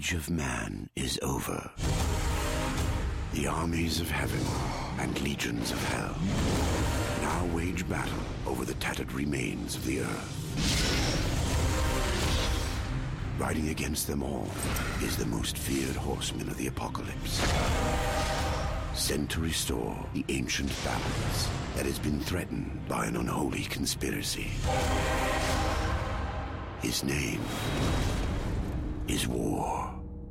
age of man is over. The armies of heaven and legions of hell now wage battle over the tattered remains of the earth. Riding against them all is the most feared horseman of the apocalypse, sent to restore the ancient balance that has been threatened by an unholy conspiracy. His name is War.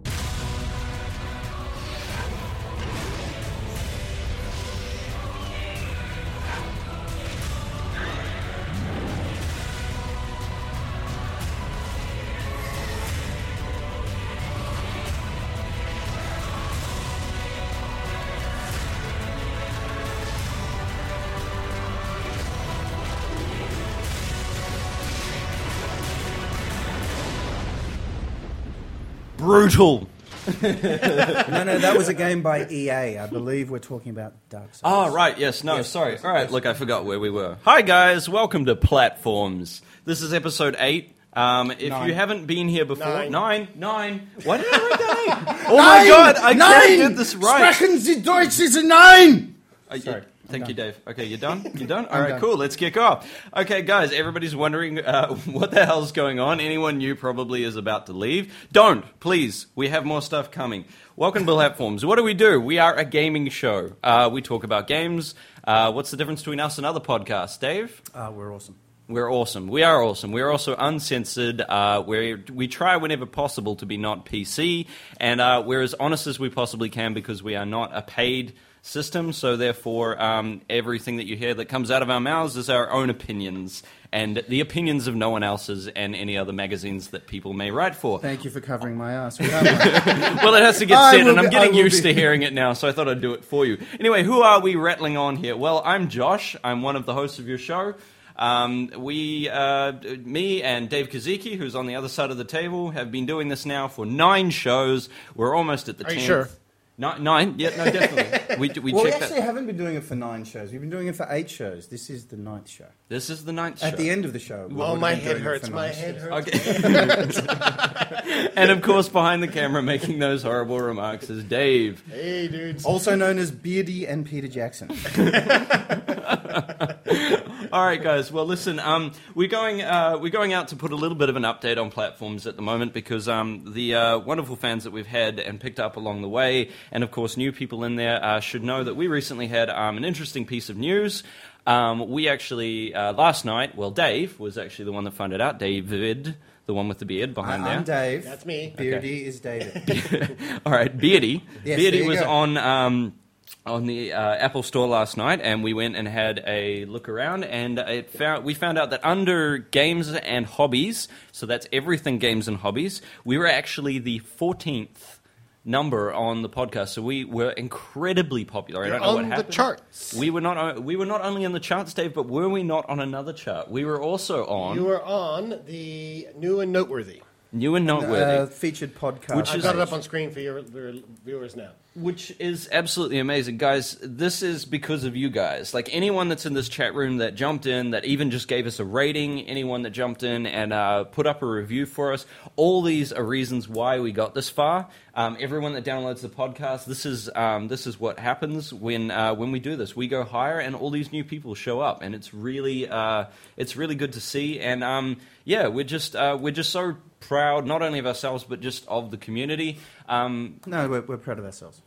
Brutal. No, that was a game by EA. I believe we're talking about Dark Souls. Oh, right, yes, no, sorry. All right, look, I forgot where we were. Hi, guys, welcome to Platforms. This is episode 8. If you haven't been here before... Nine. Why did I write that 8? Oh, my God, I did this right. Sprechen Sie Deutsch ist 9! Sorry. Thank you, Dave. Okay, you done? You done? All right, cool. Let's kick off. Okay, guys, everybody's wondering what the hell's going on. Anyone new probably is about to leave. Don't, please. We have more stuff coming. Welcome to Platforms. What do? We are a gaming show. We talk about games. What's the difference between us and other podcasts, Dave? We're awesome. We're awesome. We are awesome. We're also uncensored. We try whenever possible to be not PC, and we're as honest as we possibly can because we are not a paid system, so therefore everything that you hear that comes out of our mouths is our own opinions and the opinions of no one else's and any other magazines that people may write for. Thank you for covering my ass. Well, it has to get said, and I'm getting used to hearing it now, so I thought I'd do it for you. Anyway, who are we rattling on here? Well, I'm Josh. I'm one of the hosts of your show. Me and Dave Kaziki, who's on the other side of the table, have been doing this now for 9 shows. We're almost at the 10th. Are you sure? 9? Yeah, no, definitely. We we checked actually that. haven't been doing it for 9 shows. We've been doing it for 8 shows. This is the 9th show. This is the 9th show. At the end of the show. Oh, my head hurts. My head hurts. Okay. And of course, behind the camera making those horrible remarks is Dave. Hey, dudes. Also known as Beardy and Peter Jackson. All right, guys. Well, listen, we're going out to put a little bit of an update on Platforms at the moment because the wonderful fans that we've had and picked up along the way, and of course new people in there, should know that we recently had an interesting piece of news. We actually last night, well, Dave was actually the one that found it out. David, the one with the beard behind there. I'm Dave. That's me. Beardy is David. All right, Beardy. Yes, Beardy was on the Apple Store last night, and we went and had a look around, and we found out that under games and hobbies, so that's everything games and hobbies, we were actually the 14th number on the podcast, so we were incredibly popular. I don't know what happened. On the charts. We were not only on the charts, Dave, but were we not on another chart? We were also on... You were on the New and Noteworthy. New and Noteworthy. Featured podcast. Which I've got it up on screen for your viewers now. Which is absolutely amazing. Guys, this is because of you guys. Like, anyone that's in this chat room that jumped in, that even just gave us a rating, anyone that jumped in and put up a review for us, all these are reasons why we got this far. Everyone that downloads the podcast, this is what happens when we do this. We go higher, and all these new people show up, and it's really good to see. And we're just so proud, not only of ourselves, but just of the community. No, we're proud of ourselves.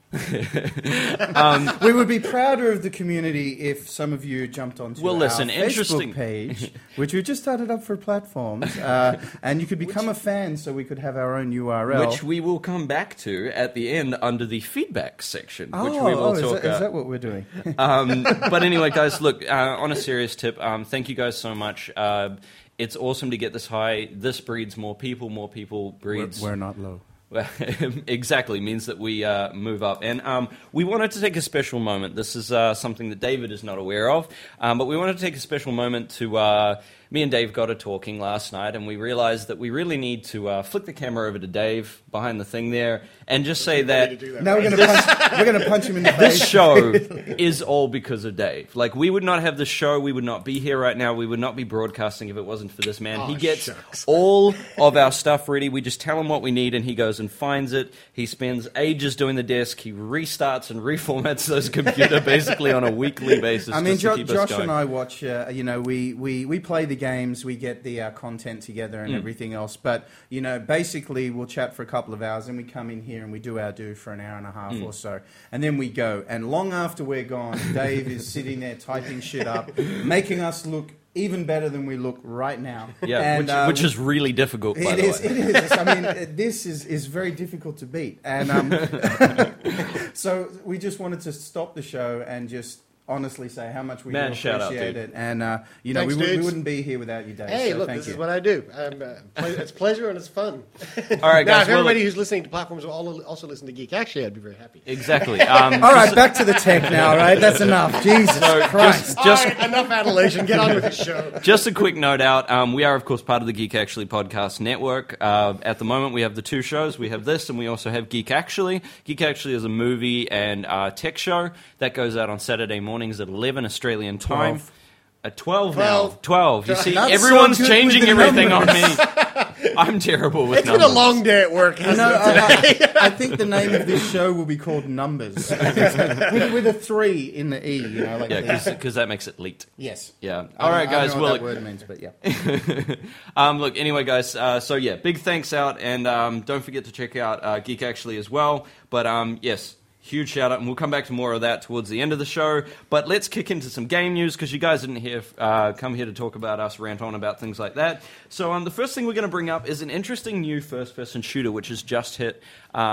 We would be prouder of the community if some of you jumped onto our Facebook page, which we just started up for Platforms, and you could become a fan so we could have our own URL. Which we will come back to at the end under the feedback section, which we will talk about. Is that what we're doing? But anyway, guys, look, on a serious tip, thank you guys so much. It's awesome to get this high. This breeds more people breeds... We're not low. Exactly, means that we move up. And we wanted to take a special moment. This is something that David is not aware of, but we wanted to take a special moment to me and Dave got a talking last night, and we realized that we really need to flick the camera over to Dave behind the thing there and just say that now we're going to punch him in the face. This show is all because of Dave. Like, we would not have the show, we would not be here right now, we would not be broadcasting if it wasn't for this man. He gets all of our stuff ready. We just tell him what we need, and he goes and finds it. He spends ages doing the desk. He restarts and reformats those computer basically on a weekly basis. I mean, Josh and I watch. We play the games, we get the content together and everything else. But basically, we'll chat for a couple of hours, and we come in here and we do our do for an hour and a half or so, and then we go. And long after we're gone, Dave is sitting there typing shit up, making us look even better than we look right now. Yeah, and, which is really difficult, by the way. It is. I mean, this is very difficult to beat. And so we just wanted to stop the show and just honestly say how much we appreciate it. And, Thanks, we wouldn't be here without you, Dave. Hey, so look, this is what I do. It's pleasure and it's fun. All right, guys. Now, if everybody who's listening to platforms will also listen to Geek Actually, I'd be very happy. Exactly. All right, back to the tech now, all right? That's enough. Jesus Christ. All right, enough adulation. Get on with the show. Just a quick note out. We are, of course, part of the Geek Actually podcast network. At the moment, we have the two shows. We have this, and we also have Geek Actually. Geek Actually is a movie and tech show that goes out on Saturday mornings at 11 Australian time. 12. Now. 12. You see, Not everyone's so changing everything on me. I'm terrible with numbers. It's been a long day at work. I think the name of this show will be called Numbers, with a 3 in the E. Because that makes it leet. Yes. Yeah. All right, guys. I don't know what that word means, but yeah. Look, anyway, guys. So yeah, big thanks out, and don't forget to check out Geek Actually as well. But yes. Huge shout out, and we'll come back to more of that towards the end of the show. But let's kick into some game news, because you guys didn't come here to talk about us rant on about things like that. So the first thing we're going to bring up is an interesting new first-person shooter, which has just hit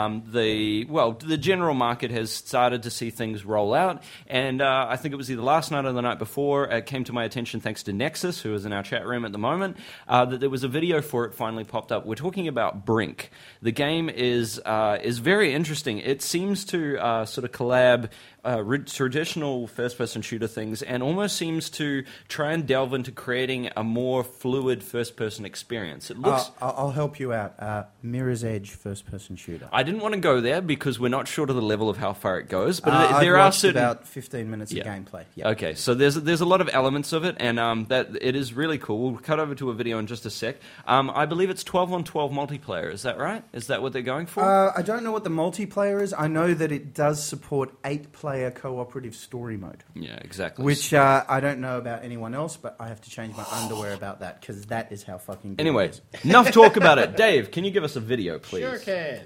the general market has started to see things roll out. And I think it was either last night or the night before, it came to my attention, thanks to Nexus, who is in our chat room at the moment, that there was a video for it finally popped up. We're talking about Brink. The game is very interesting. It seems to sort of collab traditional first-person shooter things and almost seems to try and delve into creating a more fluid first-person experience. It looks. I'll help you out. Mirror's Edge first-person shooter. I didn't want to go there because we're not sure to the level of how far it goes, but there are certain about 15 minutes of gameplay. Yeah. Okay, so there's a lot of elements of it, and that it is really cool. We'll cut over to a video in just a sec. I believe it's 12-on-12 multiplayer. Is that right? Is that what they're going for? I don't know what the multiplayer is. I know that it does support 8-player cooperative story mode. Yeah, exactly. Which I don't know about anyone else, but I have to change my underwear about that because that is how fucking good Anyway, it is. enough talk about it. Dave, can you give us a video, please? Sure can.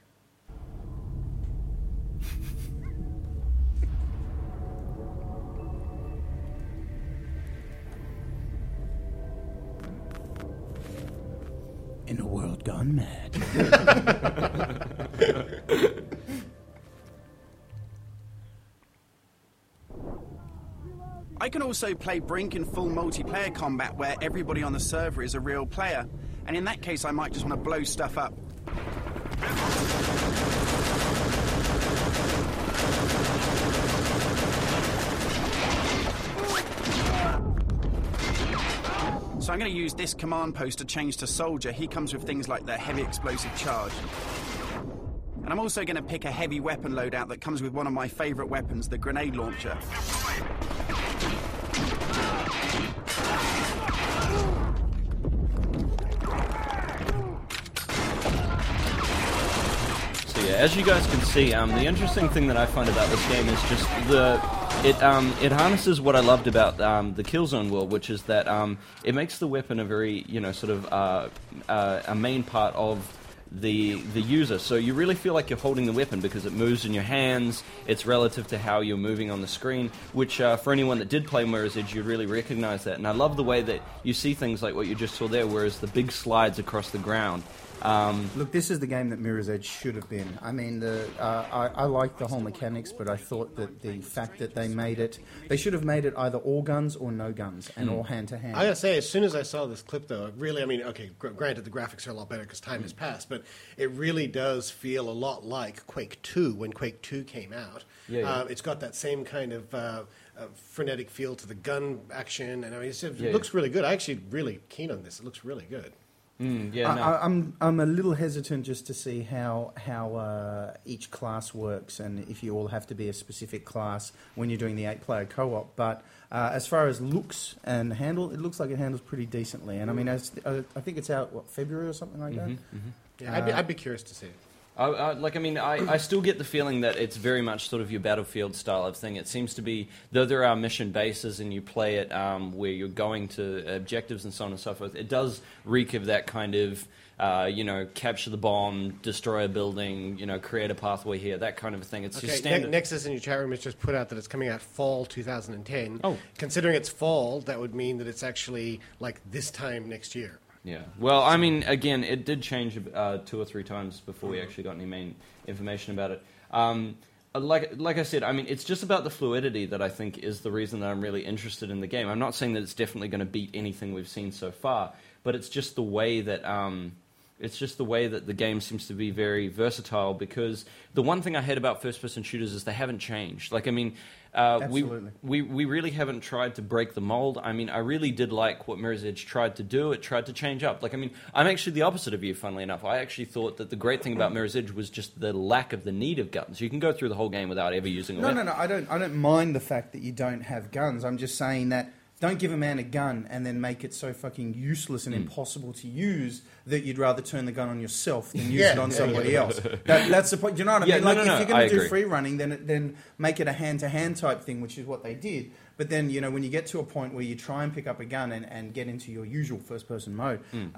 In a world gone mad. I can also play Brink in full multiplayer combat where everybody on the server is a real player, and in that case I might just want to blow stuff up. So I'm going to use this command post to change to Soldier. He comes with things like the heavy explosive charge. And I'm also going to pick a heavy weapon loadout that comes with one of my favourite weapons, the grenade launcher. So yeah, as you guys can see, the interesting thing that I find about this game is just it harnesses what I loved about the Killzone world, which is that it makes the weapon a very a main part of the user. So you really feel like you're holding the weapon because it moves in your hands. It's relative to how you're moving on the screen, which for anyone that did play Mirror's Edge, you'd really recognize that. And I love the way that you see things like what you just saw there, whereas the big slides across the ground. Look, this is the game that Mirror's Edge should have been. I mean, I like the whole mechanics, but I thought that the fact that they should have made it either all guns or no guns, and all hand-to-hand. I gotta say, as soon as I saw this clip, though, really, I mean, okay, granted the graphics are a lot better because time has passed, but it really does feel a lot like Quake 2 when Quake 2 came out. Yeah. It's got that same kind of frenetic feel to the gun action, and I mean, it looks really good. I'm actually really keen on this. It looks really good. I'm a little hesitant just to see how each class works, and if you all have to be a specific class when you're doing the 8-player co-op. But as far as looks and handle, it looks like it handles pretty decently. And I mean, I think it's out February or something like that. Yeah, I'd be curious to see it. I still get the feeling that it's very much sort of your Battlefield style of thing. It seems to be, though there are mission bases and you play it where you're going to objectives and so on and so forth, it does reek of that kind of, capture the bomb, destroy a building, create a pathway here, that kind of a thing. It's just standard. Nexus in your chat room has just put out that it's coming out fall 2010. Oh. Considering it's fall, that would mean that it's actually like this time next year. Yeah. Well, I mean, again, it did change 2 or 3 times before we actually got any main information about it. Like I said, I mean, it's just about the fluidity that I think is the reason that I'm really interested in the game. I'm not saying that it's definitely going to beat anything we've seen so far, but it's just the way that the game seems to be very versatile. Because the one thing I hate about first-person shooters is they haven't changed. Like, I mean, we really haven't tried to break the mold. I mean, I really did like what Mirror's Edge tried to do. It tried to change up. Like, I mean, I'm actually the opposite of you, funnily enough. I actually thought that the great thing about Mirror's Edge was just the lack of the need of guns. You can go through the whole game without ever using a weapon. No, I don't mind the fact that you don't have guns. I'm just saying that don't give a man a gun and then make it so fucking useless and impossible to use that you'd rather turn the gun on yourself than use it on somebody else. That's the point. You know what I mean? If you're going to do free running, then make it a hand-to-hand type thing, which is what they did. But then, when you get to a point where you try and pick up a gun and get into your usual first-person mode,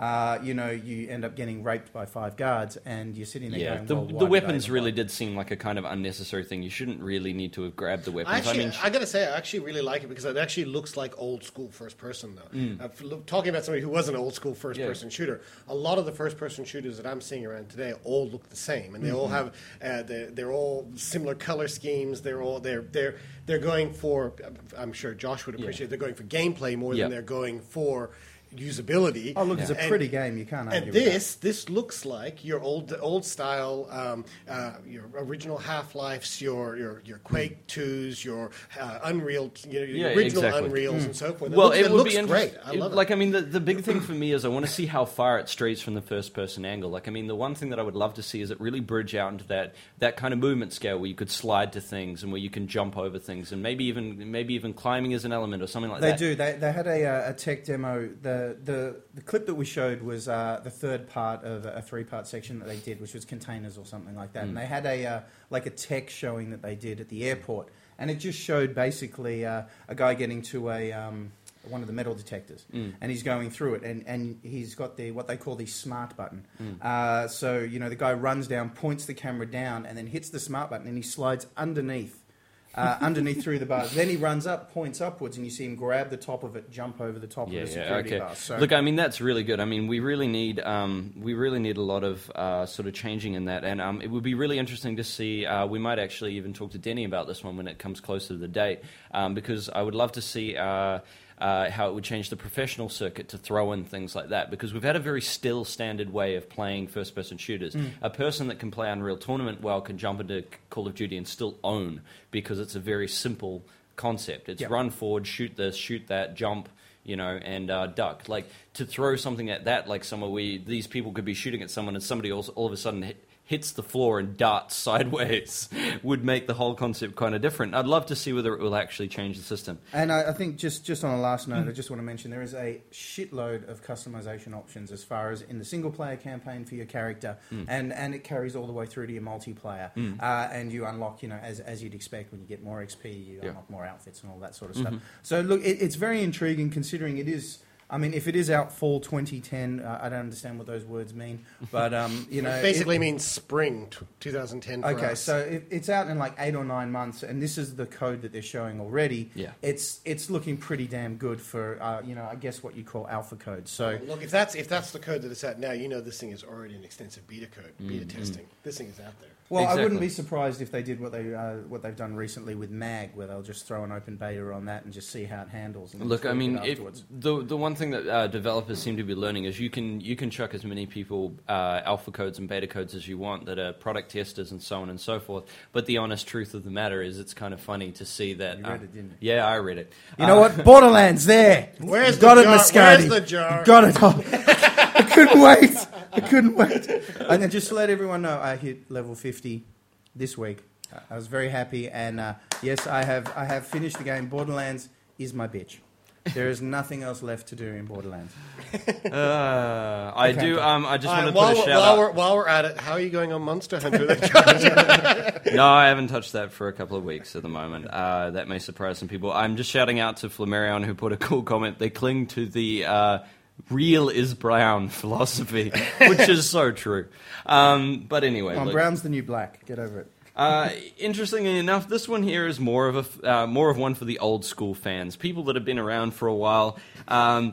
you end up getting raped by 5 guards, and you're sitting there going, the weapons really did seem like a kind of unnecessary thing. You shouldn't really need to have grabbed the weapons. I got to say, I actually really like it because it actually looks like old-school first-person, though. Talking about somebody who was an old-school first-person shooter, a lot of the first-person shooters that I'm seeing around today all look the same, and they all have they're all similar color schemes. They're going for, I'm sure Josh would appreciate, they're going for gameplay more than they're going for usability. Oh, look, it's a pretty game. You can't argue and with this looks like your old style, your original Half-Lifes, your Quake 2s, your Unreal, your original Unreals and so forth. Well, it looks be great. I love it. Like, I mean, the big thing for me is I want to see how far it strays from the first-person angle. Like, I mean, the one thing that I would love to see is it really bridge out into that kind of movement scale where you could slide to things and where you can jump over things, and maybe even climbing as an element or something like that. They do. They had a tech demo. The clip that we showed was the third part of a 3-part section that they did, which was containers or something like that. And they had a tech showing that they did at the airport, and it just showed basically a guy getting to one of the metal detectors, and he's going through it, and he's got what they call the smart button. So the guy runs down, points the camera down, and then hits the smart button, and he slides underneath through the bars. Then he runs up, points upwards, and you see him grab the top of it, jump over the top of the security bar. So, look, I mean, that's really good. I mean, we really need a lot of sort of changing in that, and it would be really interesting to see. We might actually even talk to Denny about this one when it comes closer to the date, because I would love to see how it would change the professional circuit to throw in things like that, because we've had a very still standard way of playing first-person shooters. A person that can play Unreal Tournament well can jump into Call of Duty and still own, because it's a very simple concept. It's run forward, shoot this, shoot that, jump, and duck. Like, to throw something at that, like somewhere where these people could be shooting at someone and somebody else all of a sudden hits the floor and darts sideways would make the whole concept kind of different. I'd love to see whether it will actually change the system. And I think just on a last note, I just want to mention there is a shitload of customization options as far as in the single-player campaign for your character, and it carries all the way through to your multiplayer. And you unlock, as you'd expect when you get more XP, you unlock more outfits and all that sort of stuff. So look, it's very intriguing considering it is... I mean, if it is out fall 2010, I don't understand what those words mean, but it basically means spring 2010. For okay, us. so it's out in like 8 or 9 months, and this is the code that they're showing already. Yeah, it's looking pretty damn good for I guess what you call alpha code. So look, if that's the code that it's at now, this thing is already an extensive beta code, beta testing. This thing is out there. Well, exactly. I wouldn't be surprised if they did what they've done recently with MAG, where they'll just throw an open beta on that and just see how it handles. And look, I mean, the one thing that developers seem to be learning is you can chuck as many people alpha codes and beta codes as you want that are product testers and so on and so forth. But the honest truth of the matter is, it's kind of funny to see that. You read it, didn't you? Yeah, I read it. You know what? Borderlands there. Where's got the it, jar? Moscati. Where's the jar? Got it. I couldn't wait. I couldn't wait. And then just to let everyone know, I hit level 50 this week. I was very happy, and yes, I have finished the game. Borderlands is my bitch. There is nothing else left to do in Borderlands. I do. I just want to put a shout out. While we're at it, how are you going on Monster Hunter? No, I haven't touched that for a couple of weeks at the moment. That may surprise some people. I'm just shouting out to Flammarion, who put a cool comment. They cling to the real is brown philosophy, which is so true. But anyway, brown's the new black. Get over it. Interestingly enough, this one here is more of one for the old school fans, people that have been around for a while, and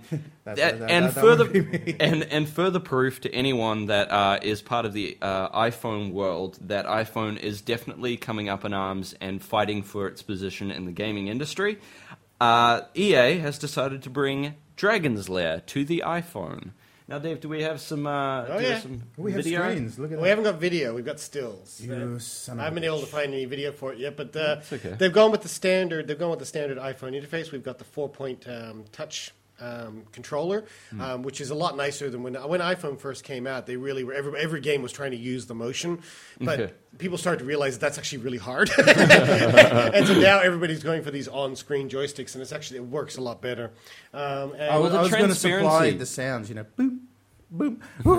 further proof to anyone that is part of the iPhone world that iPhone is definitely coming up in arms and fighting for its position in the gaming industry. EA has decided to bring Dragon's Lair to the iPhone. Now, Dave, do we have some? We have video? screens. Look at that. We haven't got video. We've got stills. You son of I haven't been able to find any video for it yet, but okay. they've gone with the standard. They've gone with the standard iPhone interface. We've got the 4-point touch controller, which is a lot nicer than when iPhone first came out. They really were, every game was trying to use the motion, but people started to realize that's actually really hard. And so now everybody's going for these on-screen joysticks, and it works a lot better. I was going to supply the sounds, boom, boom.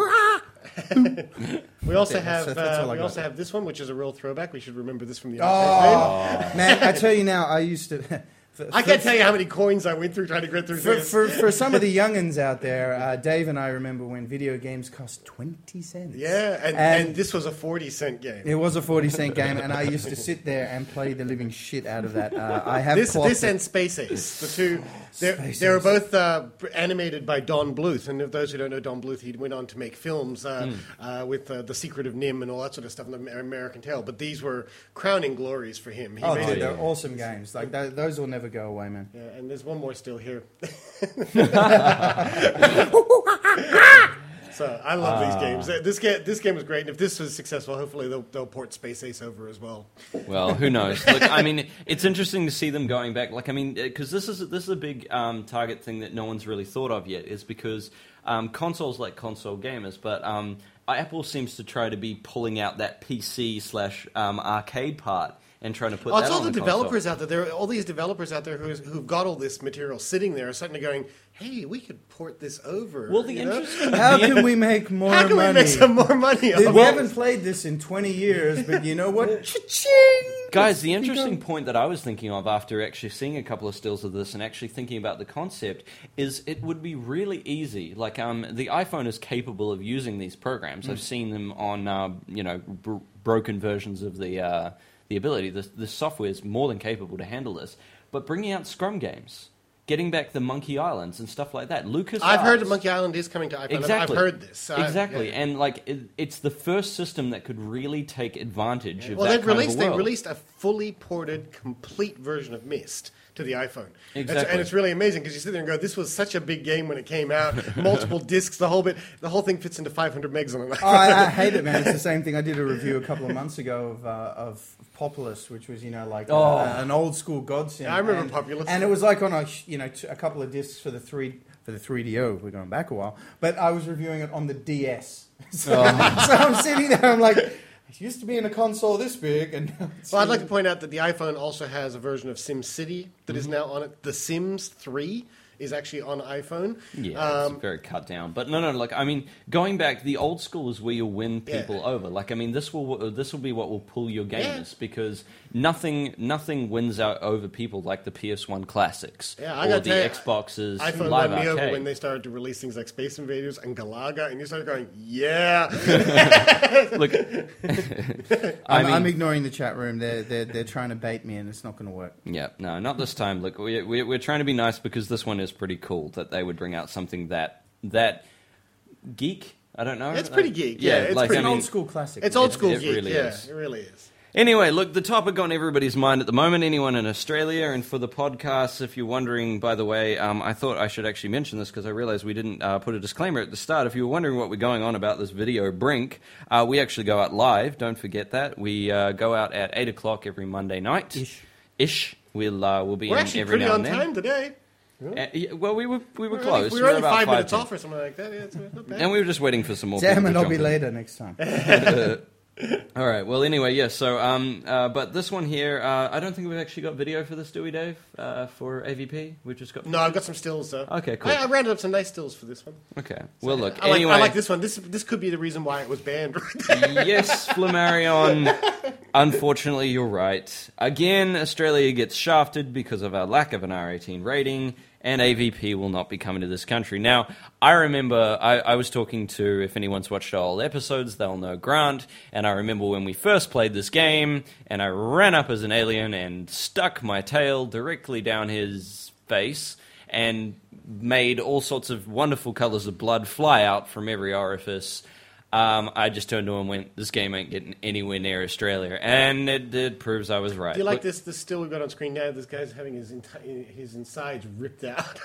We also have this one, which is a real throwback. We should remember this from the arcade. Man, I tell you now, I used to. I can't tell you how many coins I went through trying to get through this. For some of the youngins out there, Dave and I remember when video games cost 20 cents. Yeah, and this was a 40-cent game. It was a 40-cent game, and I used to sit there and play the living shit out of that. I have this and Space Ace, the two. They were both animated by Don Bluth, and if those who don't know Don Bluth, he went on to make films with The Secret of NIMH and all that sort of stuff, and the American Tail. But these were crowning glories for him. They're awesome games. Like those will never go away, man. Yeah, and there's one more still here. So I love these games. This game was great, and if this was successful, hopefully they'll port Space Ace over as well. Well, who knows? Look, I mean, it's interesting to see them going back. Like, I mean, because this is a big target thing that no one's really thought of yet. Is because consoles like console gamers, but Apple seems to try to be pulling out that PC/arcade part. And trying to put that it's all on the console. developers out there. There are all these developers out there who've got all this material sitting there, suddenly going, "Hey, we could port this over." Well, the interesting. How can we make more money? How can we make some more money? We haven't played this in 20 years, but you know what? Cha-ching! Guys, the interesting point that I was thinking of after actually seeing a couple of stills of this and actually thinking about the concept is it would be really easy. Like, the iPhone is capable of using these programs. I've seen them on, broken versions of the ability. The software is more than capable to handle this. But bringing out Scrum games, getting back the Monkey Islands and stuff like that. I've heard that Monkey Island is coming to iPhone. Exactly. I've heard this. Exactly. Yeah. And it's the first system that could really take advantage of that they kind of a world. They released a fully ported, complete version of Myst to the iPhone. Exactly. And it's really amazing because you sit there and go, this was such a big game when it came out, multiple discs, the whole thing fits into 500 megs on an iPhone. I hate it, man. It's the same thing. I did a review a couple of months ago of Populous, which was, an old school godsend. Yeah, I remember Populous. And it was like on a couple of discs for the 3DO, if we're going back a while. But I was reviewing it on the DS. So I'm sitting there, I'm like, it used to be in a console this big. Well, I'd like to point out that the iPhone also has a version of SimCity that is now on it. The Sims 3 is actually on iPhone. Yeah, it's very cut down. But no, like, I mean, going back, the old school is where you'll win people over. Like, I mean, this will be what will pull your gamers because nothing wins out over people like the PS1 classics or the Xboxes iPhone Live won me Arcade. over when they started to release things like Space Invaders and Galaga, and you started going, yeah. Look, I'm ignoring the chat room. They're trying to bait me, and it's not going to work. Yeah, no, not this time. Look, we're trying to be nice because this one is pretty cool that they would bring out something that geek. I don't know. It's pretty geek. It's like, pretty old school classic. It's old school geek. Really is. It really is. Anyway, look, the topic on everybody's mind at the moment, anyone in Australia, and for the podcast, if you're wondering, by the way, I thought I should actually mention this because I realized we didn't put a disclaimer at the start. If you were wondering what we're going on about this video, Brink, we actually go out live, don't forget that. We go out at 8 o'clock every Monday night. Ish. We'll be We're in every now and then. We're actually pretty on time Yeah, today. well, we were close. We were only about 5 minutes 10. off or something like that. Yeah, it's not bad. And we were just waiting for some more Damn people it, to I'll jump be in. later next time. All right. Well, anyway, yeah. So, but this one here, I don't think we've actually got video for this, do we, Dave? For AVP, we've just got. No, I've got some stills though. Okay, cool. I rounded up some nice stills for this one. Okay. Well, look. I Anyway, like this one. This could be the reason why it was banned. Yes, Flammarion. Unfortunately, you're right. Again, Australia gets shafted because of our lack of an R18 rating, and AVP will not be coming to this country. Now, I remember I was talking to, if anyone's watched our old episodes, they'll know Grant, and I remember when we first played this game, and I ran up as an alien and stuck my tail directly down his face, and made all sorts of wonderful colors of blood fly out from every orifice. I just turned to him and went, this game ain't getting anywhere near Australia. And it proves I was right. Do you like this still we've got on screen now? This guy's having his insides ripped out.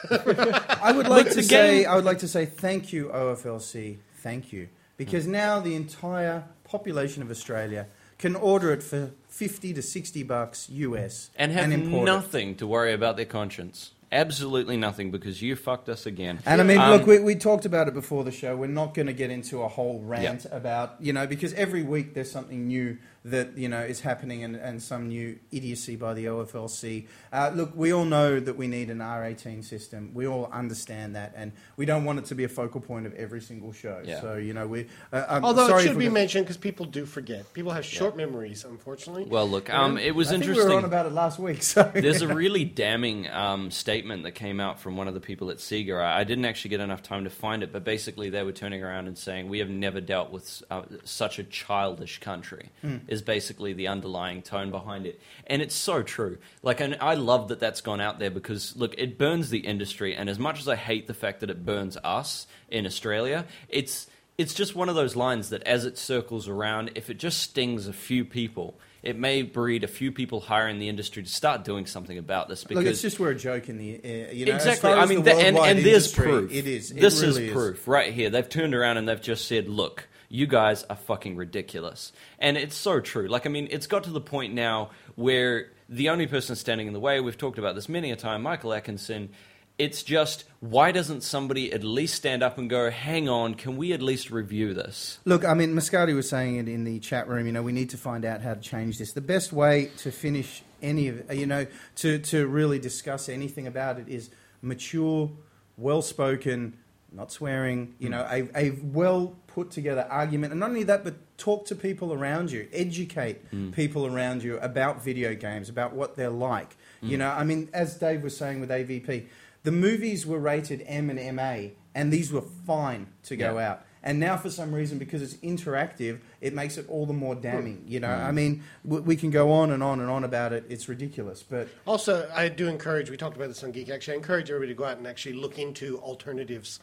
I would like to say thank you, OFLC. Thank you. Because now the entire population of Australia can order it for $50 to $60 US and have import nothing to worry about their conscience. Absolutely nothing, because you fucked us again. And I mean, look, we talked about it before the show. We're not going to get into a whole rant about, because every week there's something new that, is happening and some new idiocy by the OFLC. Look, we all know that we need an R18 system. We all understand that, and we don't want it to be a focal point of every single show. Yeah. So, although it should be mentioned because people do forget. People have short memories, unfortunately. Well, look, it was I think interesting. we were on about it last week. So There's a really damning statement that came out from one of the people at Sega. I didn't actually get enough time to find it, but basically they were turning around and saying, we have never dealt with such a childish country, is basically the underlying tone behind it. And it's so true. Like, and I love that that's gone out there because, look, it burns the industry, and as much as I hate the fact that it burns us in Australia, it's just one of those lines that as it circles around, if it just stings a few people, it may breed a few people higher in the industry to start doing something about this. Because look, it's just we're a joke in the exactly. I mean, and there's proof. It is. This really is proof right here. They've turned around and they've just said, "Look, you guys are fucking ridiculous," and it's so true. Like, I mean, it's got to the point now where the only person standing in the way. We've talked about this many a time, Michael Atkinson. It's just, why doesn't somebody at least stand up and go, hang on, can we at least review this? Look, I mean, Mascati was saying it in the chat room, we need to find out how to change this. The best way to finish any of it, to really discuss anything about it is mature, well-spoken, not swearing, a well-put-together argument. And not only that, but talk to people around you, educate people around you about video games, about what they're like. I mean, as Dave was saying with AVP, the movies were rated M and MA, and these were fine to go out. And now, for some reason, because it's interactive, it makes it all the more damning. I mean, we can go on and on and on about it. It's ridiculous. But also, I do encourage, we talked about this on Geek, actually, I encourage everybody to go out and actually look into alternatives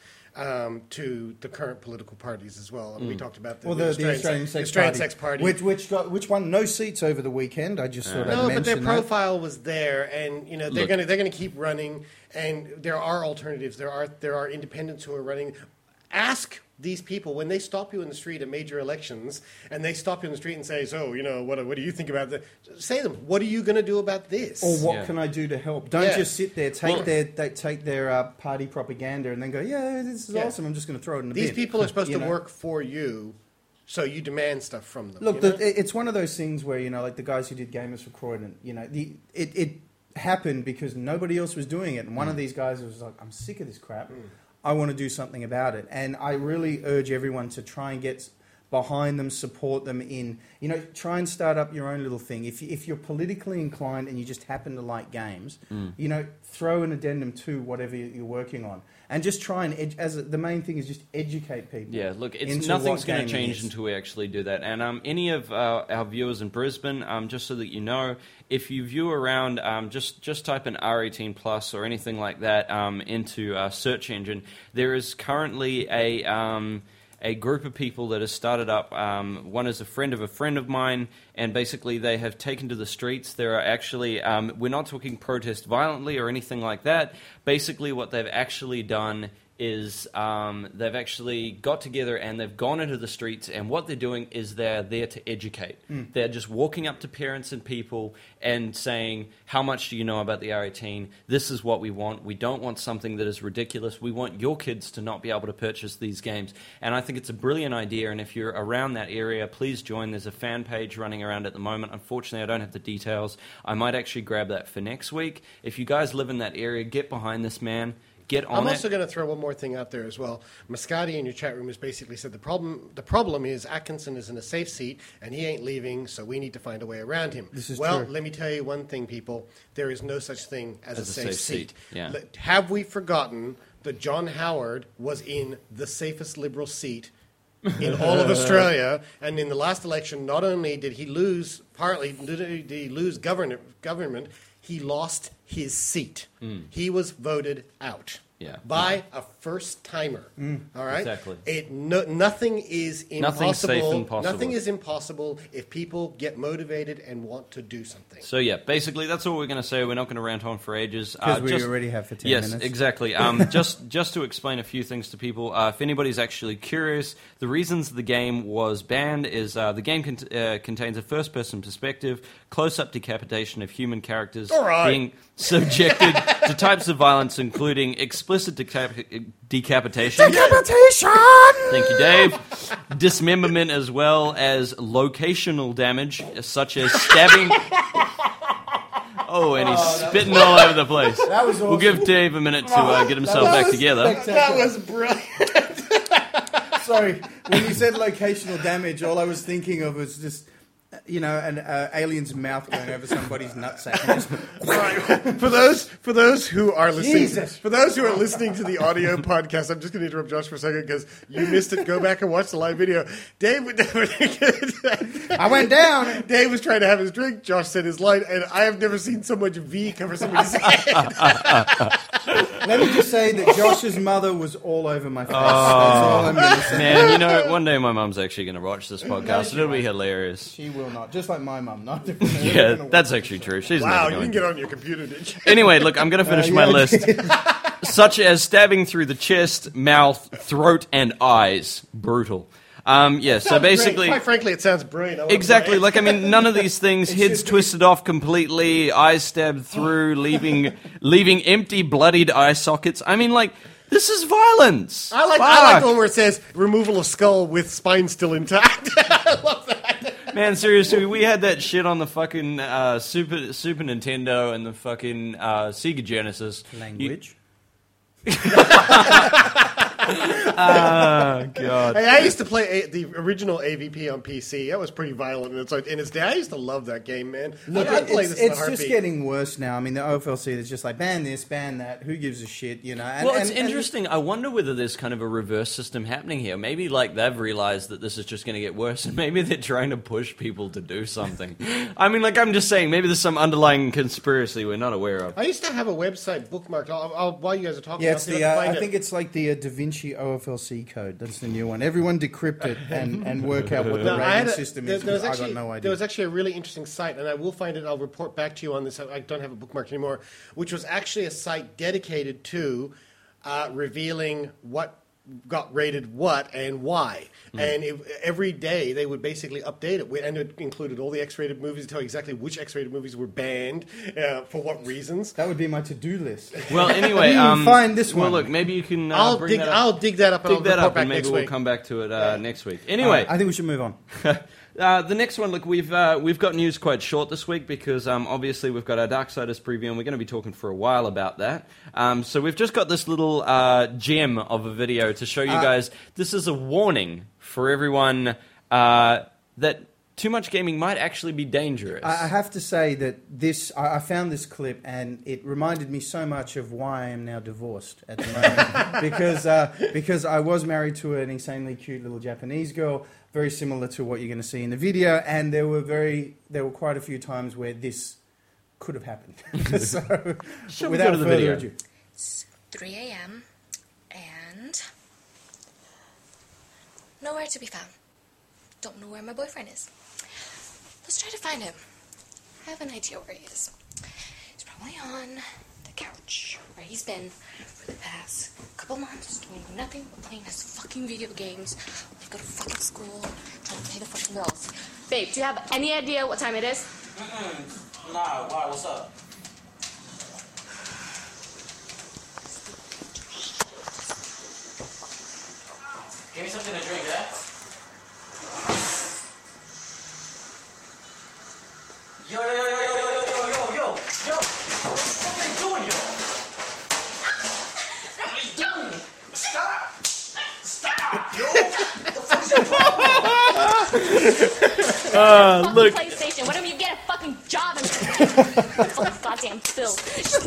to the current political parties as well. And we talked about the Australian Sex Party. Which won no seats over the weekend. I just thought I'd mention that. No, but their profile was there, and they're going to keep running. And there are alternatives. There are independents who are running. Ask these people when they stop you in the street at major elections, and they stop you in the street and say, "So, what do you think about that?" Say to them, "What are you going to do about this?" Or what can I do to help? Don't just sit there, take their party propaganda, and then go, "Yeah, this is awesome. I'm just going to throw it in the bin." These people are supposed to work for you, so you demand stuff from them. Look, it's one of those things where like the guys who did Gamers for Croydon, it happened because nobody else was doing it, and one of these guys was like, "I'm sick of this crap. I want to do something about it." And I really urge everyone to try and get behind them, support them in, try and start up your own little thing. If you're politically inclined and you just happen to like games, throw an addendum to whatever you're working on. And just try and, the main thing is just educate people. Yeah, look, nothing's going to change until we actually do that. And any of our viewers in Brisbane, just so that you know, if you view around, just type in R18 Plus or anything like that into a search engine. There is currently a group of people that has started up. One is a friend of mine, and basically they have taken to the streets. There are actually, we're not talking protest violently or anything like that. Basically what they've actually done is they've actually got together and they've gone into the streets, and what they're doing is they're there to educate. They're just walking up to parents and people and saying, how much do you know about the R18? This is what we want. We don't want something that is ridiculous. We want your kids to not be able to purchase these games. And I think it's a brilliant idea, and if you're around that area, please join. There's a fan page running around at the moment. Unfortunately, I don't have the details. I might actually grab that for next week. If you guys live in that area, get behind this man. I'm also going to throw one more thing out there as well. Mascati in your chat room has basically said the problem is Atkinson is in a safe seat and he ain't leaving, so we need to find a way around him. This is true. Let me tell you one thing, people. There is no such thing as a safe seat. Yeah. Have we forgotten that John Howard was in the safest Liberal seat in all of Australia, and in the last election, not only did he lose government, he lost his seat. He was voted out by a first-timer. All right? Exactly. Nothing is impossible. Nothing's safe and possible. Nothing is impossible if people get motivated and want to do something. So, yeah, basically that's all we're going to say. We're not going to rant on for ages. Because we already have for 10 minutes. Yes, exactly. Just to explain a few things to people, if anybody's actually curious, the reasons the game was banned is the game contains a first-person perspective, close-up decapitation of human characters being subjected to types of violence, including explicit decapitation. Decapitation! Thank you, Dave. Dismemberment, as well as locational damage, such as stabbing. And he's spitting all over the place. That was awesome. We'll give Dave a minute to get himself back together. That was brilliant. Sorry, when you said locational damage, all I was thinking of was just, an alien's mouth going over somebody's nutsack. For those who are listening, Jesus. For those who are listening to the audio podcast, I'm just going to interrupt Josh for a second because you missed it. Go back and watch the live video. I went down. Dave was trying to have his drink. Josh said his line, and I have never seen so much V cover somebody's head. Let me just say that Josh's mother was all over my face. That's all I'm going to say. Man, one day my mum's actually going to watch this podcast. It'll be hilarious. She will not. Just like my mum. Not yeah, that's actually true. She's wow, you can get on your computer, didn't you? Anyway, look, I'm going to finish my list. Such as stabbing through the chest, mouth, throat, and eyes. Brutal. So basically... Quite frankly, it sounds brilliant. Exactly. None of these things, heads twisted off completely, eyes stabbed through, leaving empty, bloodied eye sockets. This is violence. I like the one where it says, removal of skull with spine still intact. I love that. Man, seriously, we had that shit on the fucking Super Nintendo and the fucking Sega Genesis. Language? Oh, God. Hey, I used to play the original AVP on PC. That was pretty violent in its day. I used to love that game, man. Look, it's just getting worse now. The OFLC is just like, ban this, ban that. Who gives a shit, It's interesting. I wonder whether there's kind of a reverse system happening here. Maybe, they've realized that this is just going to get worse, and maybe they're trying to push people to do something. I'm just saying, maybe there's some underlying conspiracy we're not aware of. I used to have a website bookmarked. While you guys are talking, yeah, I think it's like the Da Vinci OFLC code. That's the new one. Everyone decrypt it and work out what the rating system is. I got no idea. There was actually a really interesting site, and I will find it. I'll report back to you on this. I don't have a bookmark anymore, which was actually a site dedicated to revealing what got rated what and why. And every day they would basically update it. And it included all the X-rated movies, tell you exactly which X-rated movies were banned, for what reasons. That would be my to-do list. Well, anyway, find this one. Well, look, maybe you can. I'll dig that up. And maybe we'll come back to it next week. Anyway, I think we should move on. The next one, look, we've got news quite short this week because obviously we've got our Darksiders preview and we're going to be talking for a while about that. So we've just got this little gem of a video to show you guys. This is a warning for everyone that too much gaming might actually be dangerous. I have to say that I found this clip and it reminded me so much of why I am now divorced at the moment. because I was married to an insanely cute little Japanese girl, very similar to what you're going to see in the video, and there were quite a few times where this could have happened. So, without further ado. It's 3 a.m. and nowhere to be found. Don't know where my boyfriend is. Let's try to find him. I have an idea where he is. He's probably on the couch, where he's been for the past couple months, doing nothing but playing his fucking video games. Like, go to fucking school, trying to pay the fucking bills. Babe, do you have any idea what time it is? Nah, why? What's up? Give me something to drink, eh? Yo! What are you doing, yo? What are you doing? Stop, yo! What the fuck's your problem? Look. PlayStation. Why don't you get a fucking job and fucking goddamn bill?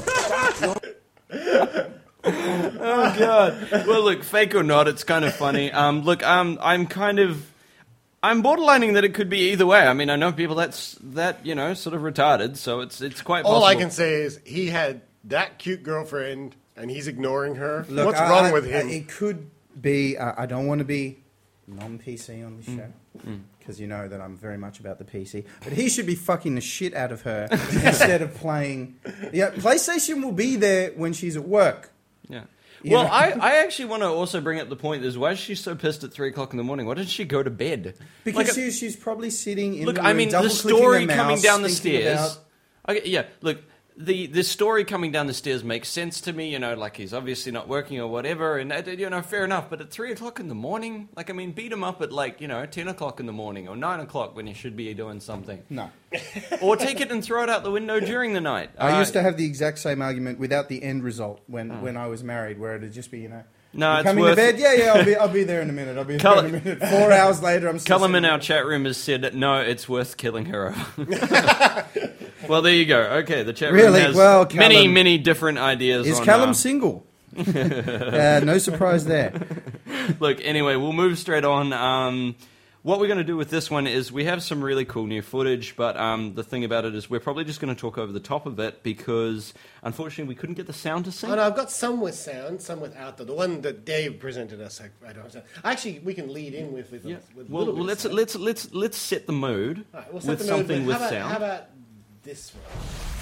Oh god. Well, look, fake or not, it's kind of funny. Look, I'm borderlining that it could be either way. I mean, I know people that sort of retarded, so it's quite possible. All I can say is he had that cute girlfriend, and he's ignoring her. Look, what's wrong with him? It could be. I don't want to be non-PC on this show because you know that I'm very much about the PC. But he should be fucking the shit out of her instead of playing. Yeah, PlayStation will be there when she's at work. Yeah. Well, I actually want to also bring up the point is why is she so pissed at 3 o'clock in the morning? Why doesn't she go to bed? Because she's probably sitting in the room, I mean, the story coming down the stairs. About... Okay, yeah, look, the story coming down the stairs makes sense to me, like he's obviously not working or whatever, and, fair enough, but at 3 o'clock in the morning, beat him up at 10 o'clock in the morning or 9 o'clock when he should be doing something. No. Or take it and throw it out the window during the night. I used to have the exact same argument without the end result when I was married, where it'd just be, No, it's coming to bed. Yeah. I'll be there in a minute. 4 hours later, I'm still. Cullum in our chat room has said no. It's worth killing her. Well, there you go. Okay, the chat room has many different ideas. Is Callum single? No surprise there. Look, anyway, we'll move straight on. What we're going to do with this one is we have some really cool new footage, but the thing about it is we're probably just going to talk over the top of it because, unfortunately, we couldn't get the sound to sync. Oh, no, I've got some with sound, some without. The one that Dave presented us, I don't have. Actually, we can lead in with well, let's set the mood right, with something with sound. How about this one?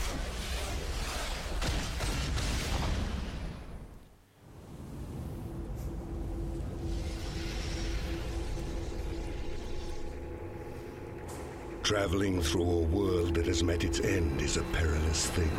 Traveling through a world that has met its end is a perilous thing.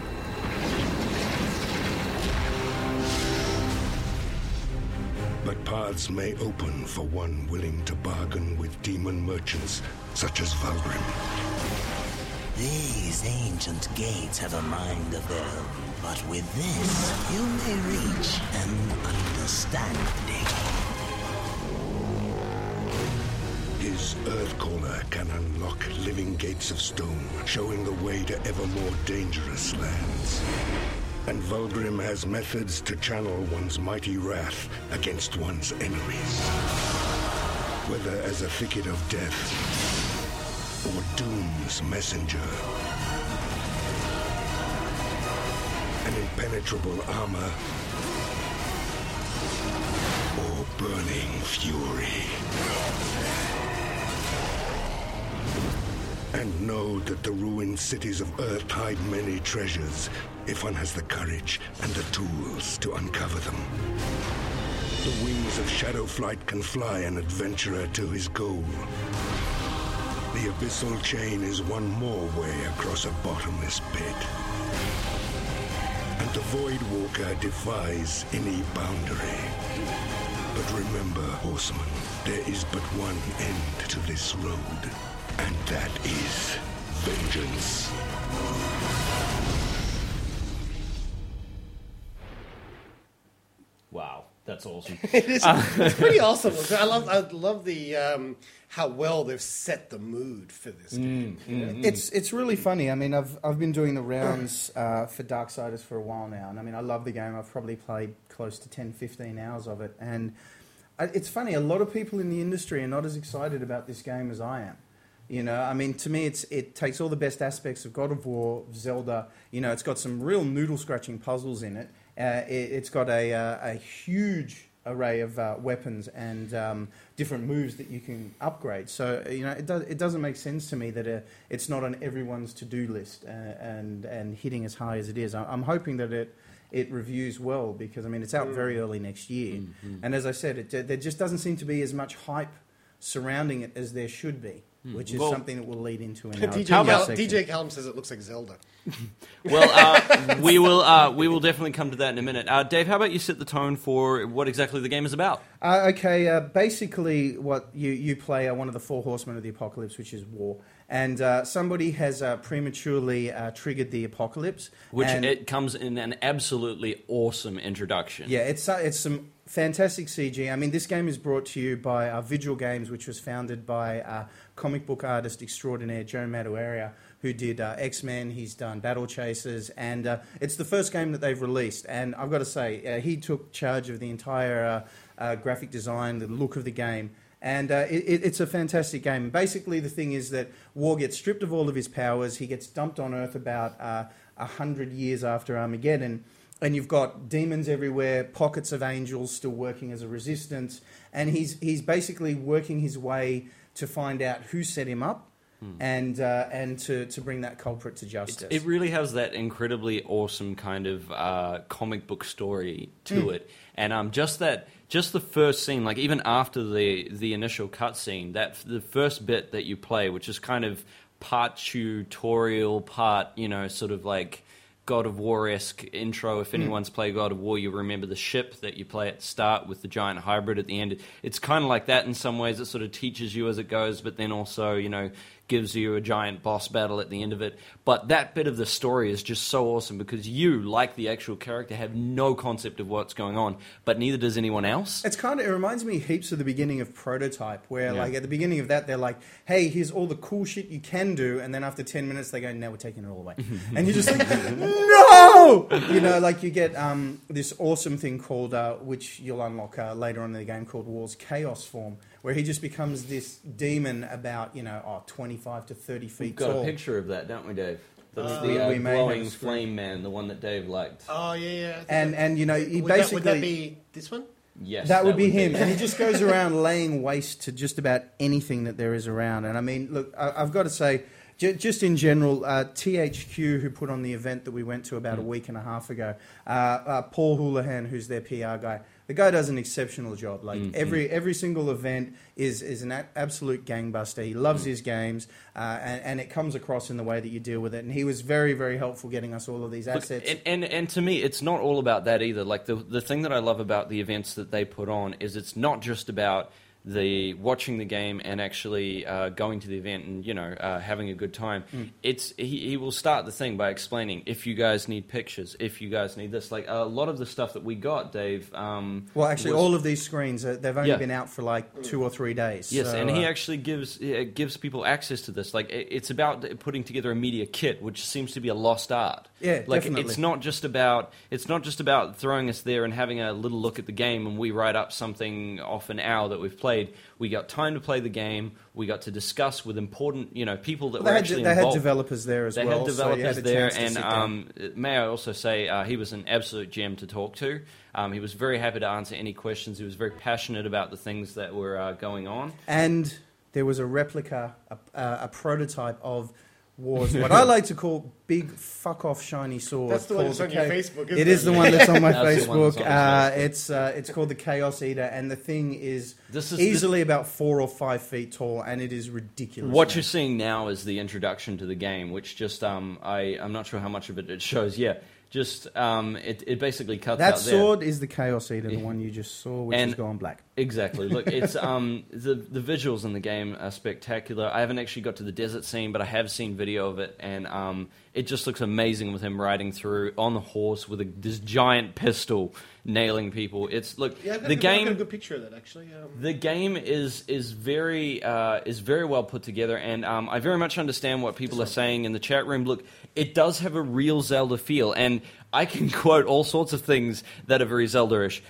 But paths may open for one willing to bargain with demon merchants such as Vulgrim. These ancient gates have a mind of their own, but with this, you may reach an understanding. His Earthcaller can unlock living gates of stone, showing the way to ever more dangerous lands. And Vulgrim has methods to channel one's mighty wrath against one's enemies. Whether as a thicket of death, or doom's messenger. An impenetrable armor, or burning fury. And know that the ruined cities of Earth hide many treasures, if one has the courage and the tools to uncover them. The wings of Shadowflight can fly an adventurer to his goal. The abyssal chain is one more way across a bottomless pit. And the Void Walker defies any boundary. But remember, horseman, there is but one end to this road. And that is vengeance. Wow, that's awesome. It's pretty awesome. I love the how well they've set the mood for this game. It's really funny. I mean, I've been doing the rounds for Darksiders for a while now, and I mean, I love the game. I've probably played close to 10-15 hours of it, and it's funny. A lot of people in the industry are not as excited about this game as I am. I mean, to me, it takes all the best aspects of God of War, Zelda. It's got some real noodle-scratching puzzles in it. It's got a huge array of weapons and different moves that you can upgrade. So it doesn't make sense to me that it's not on everyone's to-do list and hitting as high as it is. I'm hoping that it reviews well, because it's out very early next year, and as I said, there just doesn't seem to be as much hype surrounding it as there should be. Which is something that we'll lead into in our DJ Callum says it looks like Zelda. Well, we will definitely come to that in a minute. Dave, how about you set the tone for what exactly the game is about? Okay, basically what you play one of the four horsemen of the apocalypse, which is war. And somebody has prematurely triggered the apocalypse. Which it comes in an absolutely awesome introduction. Yeah, it's some fantastic CG. This game is brought to you by Vigil Games, which was founded by comic book artist extraordinaire Joe Madureira, who did X-Men. He's done Battle Chasers, and it's the first game that they've released. And I've got to say, he took charge of the entire graphic design, the look of the game. And it's a fantastic game. Basically, the thing is that War gets stripped of all of his powers. He gets dumped on Earth about 100 years after Armageddon. And you've got demons everywhere, pockets of angels still working as a resistance. And he's basically working his way to find out who set him up and to bring that culprit to justice. It really has that incredibly awesome kind of comic book story to it. And just the first scene, like even after the initial cutscene, the first bit that you play, which is kind of part tutorial, part, sort of like God of War-esque intro. If anyone's played God of War, you remember the ship that you play at the start with the giant hybrid at the end. It's kind of like that in some ways. It sort of teaches you as it goes, but then also, gives you a giant boss battle at the end of it. But that bit of the story is just so awesome because you, like the actual character, have no concept of what's going on, but neither does anyone else. It reminds me heaps of the beginning of Prototype, where like at the beginning of that, they're like, hey, here's all the cool shit you can do, and then after 10 minutes, they go, now we're taking it all away. And you're just like, no! You get this awesome thing called, which you'll unlock later on in the game, called War's Chaos Form, where he just becomes this demon about, 25 to 30 feet tall. We've got a picture of that, don't we, Dave? That's the glowing flame man, the one that Dave liked. Oh, yeah. And he would basically... Would that be this one? Yes. That would be him. And he just goes around laying waste to just about anything that there is around. And look, I've got to say, just in general, THQ, who put on the event that we went to about a week and a half ago, Paul Houlihan, who's their PR guy, the guy does an exceptional job. Every single event is an absolute gangbuster. He loves his games, and it comes across in the way that you deal with it. And he was very, very helpful getting us all of these assets. And to me, it's not all about that either. Like the thing that I love about the events that they put on is it's not just about watching the game and actually going to the event and having a good time. He will start the thing by explaining if you guys need pictures, if you guys need this. Like a lot of the stuff that we got, Dave. All of these screens they've only been out for like 2 or 3 days. Yes, so, and he actually gives people access to this. Like it's about putting together a media kit, which seems to be a lost art. Yeah, like definitely. it's not just about throwing us there and having a little look at the game and we write up something off an hour that we've played. We got time to play the game. We got to discuss with important, people that were actually involved. They had developers there as well. They had developers so there, and may I also say he was an absolute gem to talk to. He was very happy to answer any questions. He was very passionate about the things that were going on. And there was a replica, a prototype of War's, what I like to call big fuck-off shiny sword. That's the one that's on your Facebook, isn't it? It is the one that's on my Facebook. It's called the Chaos Eater, and the thing is easily about 4 or 5 feet tall, and it is ridiculous. What you're seeing now is the introduction to the game, which just I'm not sure how much of it shows. Yeah. Just it basically cuts that out there. That sword is the Chaos Eater, the one you just saw, which is gone black. Exactly. Look, it's the visuals in the game are spectacular. I haven't actually got to the desert scene, but I have seen video of it, and it just looks amazing with him riding through on the horse with this giant pistol nailing people. The game. I've got a good picture of that actually. The game is very well put together, and I very much understand what people are saying in the chat room. Look, it does have a real Zelda feel, and I can quote all sorts of things that are very Zelda-ish.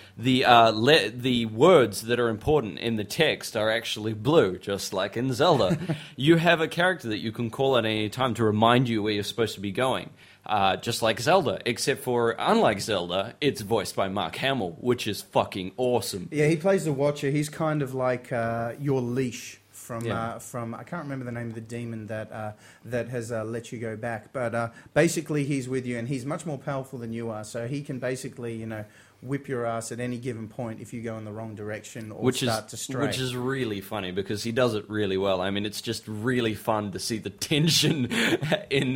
The words that are important in the text are actually blue, just like in Zelda. You have a character that you can call at any time to remind you where you're supposed to be going. just like Zelda, except for, unlike Zelda, it's voiced by Mark Hamill, which is fucking awesome. Yeah, he plays the Watcher. He's kind of like your leash from I can't remember the name of the demon that has let you go back, but basically he's with you, and he's much more powerful than you are, so he can basically, whip your ass at any given point if you go in the wrong direction or start to stray. Which is really funny because he does it really well. I mean, it's just really fun to see the tension in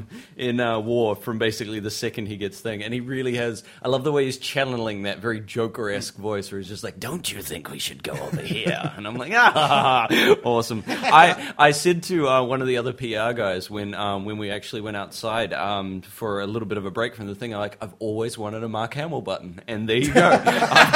War from basically the second he gets thing. And he really has... I love the way he's channeling that very Joker-esque voice where he's just like, don't you think we should go over here? And I'm like, awesome. I said to one of the other PR guys when we actually went outside for a little bit of a break from the thing, I've always wanted a Mark Hamill button. And there you go. I've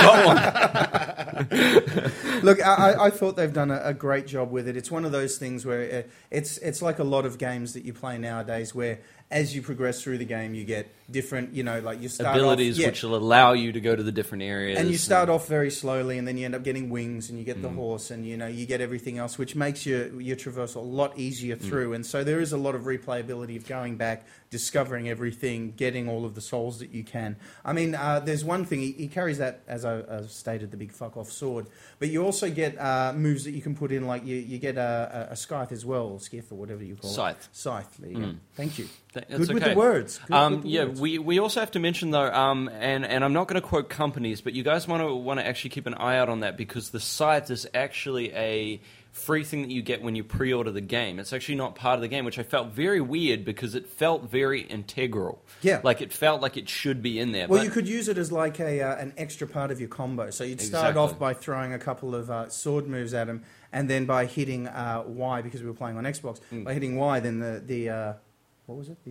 got one. Look, I thought they've done a great job with it. It's one of those things where it's like a lot of games that you play nowadays where as you progress through the game, you get different, like you start abilities which will allow you to go to the different areas. And you start off very slowly, and then you end up getting wings, and you get the horse, and you get everything else, which makes your traversal a lot easier through. And so there is a lot of replayability of going back, discovering everything, getting all of the souls that you can. I mean, there's one thing, he carries that, as I stated, the big fuck-off sword, but you also get moves that you can put in, like you get a scythe as well, or skiff, or whatever you call it. Scythe, there you go. Thank you. That's Good with the words. We also have to mention though, and I'm not going to quote companies, but you guys want to actually keep an eye out on that because the scythe is actually a free thing that you get when you pre-order the game. It's actually not part of the game, which I felt very weird because it felt very integral. Yeah, like it felt like it should be in there. Well, you could use it as like an extra part of your combo. So you'd start off by throwing a couple of sword moves at him, and then by hitting Y, because we were playing on Xbox, by hitting Y, then the what was it? The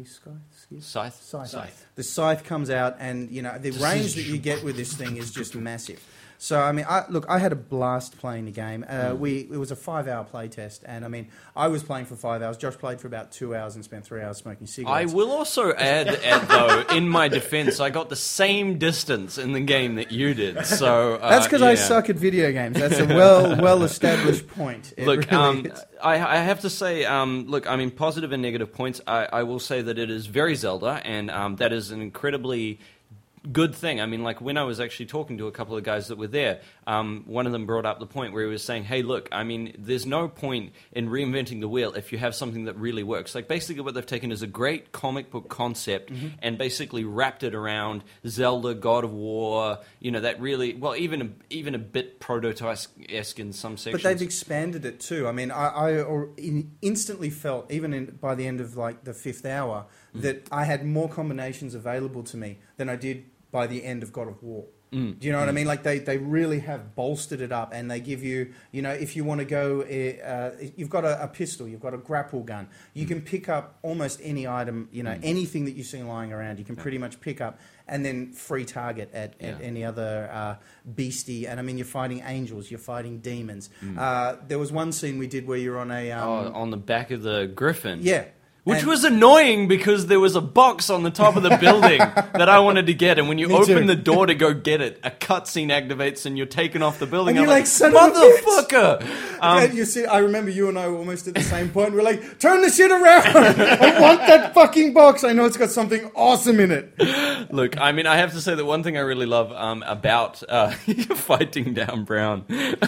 scythe. The scythe comes out, and the range that you get with this thing is just massive. So, I mean, I had a blast playing the game. It was a 5-hour play test, and I mean, I was playing for 5 hours. Josh played for about 2 hours and spent 3 hours smoking cigarettes. I will also add though, in my defense, I got the same distance in the game that you did. So that's because I suck at video games. That's a well-established point. Look, I have to say, positive and negative points. I will say that it is very Zelda, and that is an incredibly good thing. I mean, like when I was actually talking to a couple of guys that were there, one of them brought up the point where he was saying, hey, look, I mean, there's no point in reinventing the wheel if you have something that really works. Like basically what they've taken is a great comic book concept and basically wrapped it around Zelda, God of War, that really, well, even a bit prototype-esque in some sections. But they've expanded it too. I mean, I instantly felt, even by the end of like the 5th hour, that I had more combinations available to me than I did by the end of God of War. Do you know what I mean? Like they really have bolstered it up, and they give you, if you want to go, you've got a pistol, you've got a grapple gun, you can pick up almost any item, anything that you see lying around, you can pretty much pick up and then free target at any other beastie. And I mean, you're fighting angels, you're fighting demons. There was one scene we did where you're on a on the back of the griffin. Yeah. Which was annoying because there was a box on the top of the building that I wanted to get, and when you open the door to go get it, a cutscene activates and you're taken off the building. And you're like, son motherfucker! You see, I remember you and I were almost at the same point. We're like, turn the shit around! I want that fucking box! I know it's got something awesome in it. Look, I mean, I have to say that one thing I really love about fighting Dan Brown.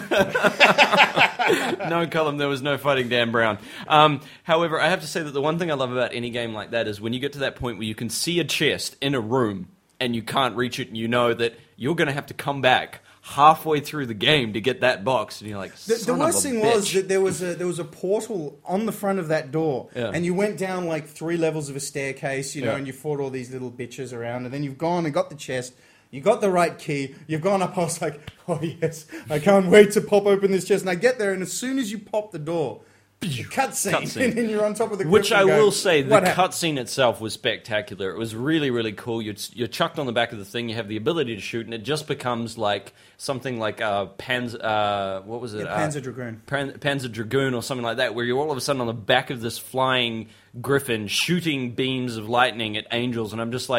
No, Colin, there was no fighting Dan Brown. However, I have to say that the one thing I love about any game like that is when you get to that point where you can see a chest in a room and you can't reach it, and you know that you're going to have to come back halfway through the game to get that box, and you're like, the worst thing was that there was a portal on the front of that door, and you went down like 3 levels of a staircase, and you fought all these little bitches around, and then you've gone and got the chest. You got the right key. You've gone up. I was like, oh yes, I can't wait to pop open this chest. And I get there, and as soon as you pop the door, cutscene, and you're on top of the. Which I will say, the cutscene itself was spectacular. It was really, really cool. You're chucked on the back of the thing. You have the ability to shoot, and it just becomes like something like what was it? Panzer Dragoon. Panzer Dragoon or something like that, where you're all of a sudden on the back of this flying griffin shooting beams of lightning at angels, and I'm just like,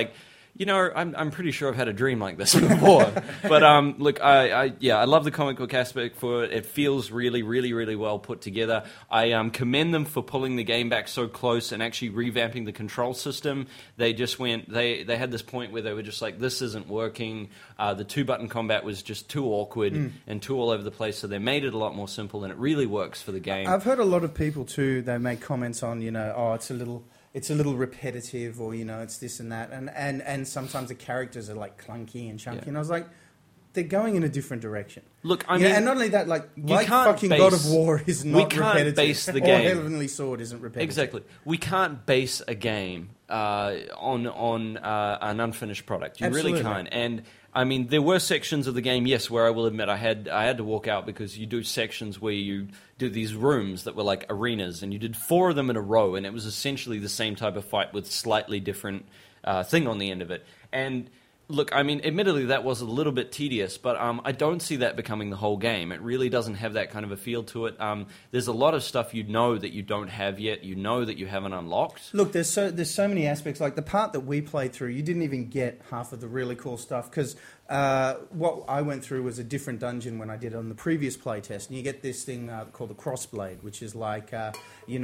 I'm pretty sure I've had a dream like this before. But look, I love the comic book aspect for it. It feels really, really, really well put together. I commend them for pulling the game back so close and actually revamping the control system. They just they had this point where they were just like, this isn't working. The 2-button combat was just too awkward and too all over the place. So they made it a lot more simple, and it really works for the game. I've heard a lot of people too. They make comments on, it's a little repetitive, or it's this and that, and sometimes the characters are like clunky and chunky. And I was like, they're going in a different direction. Look, I mean, and not only that, like fucking God of War is not repetitive. We can't base the game. Or Heavenly Sword isn't repetitive. Exactly. We can't base a game on an unfinished product. You Absolutely. really can't. And I mean, there were sections of the game, yes, where I will admit I had to walk out because you do sections where you do these rooms that were like arenas, and you did 4 of them in a row, and it was essentially the same type of fight with slightly different thing on the end of it. And look, I mean, admittedly, that was a little bit tedious, but I don't see that becoming the whole game. It really doesn't have that kind of a feel to it. There's a lot of stuff that you don't have yet, that you haven't unlocked. Look, there's so many aspects. Like the part that we played through, you didn't even get half of the really cool stuff, because what I went through was a different dungeon when I did it on the previous playtest, and you get this thing called the Crossblade, which is like, a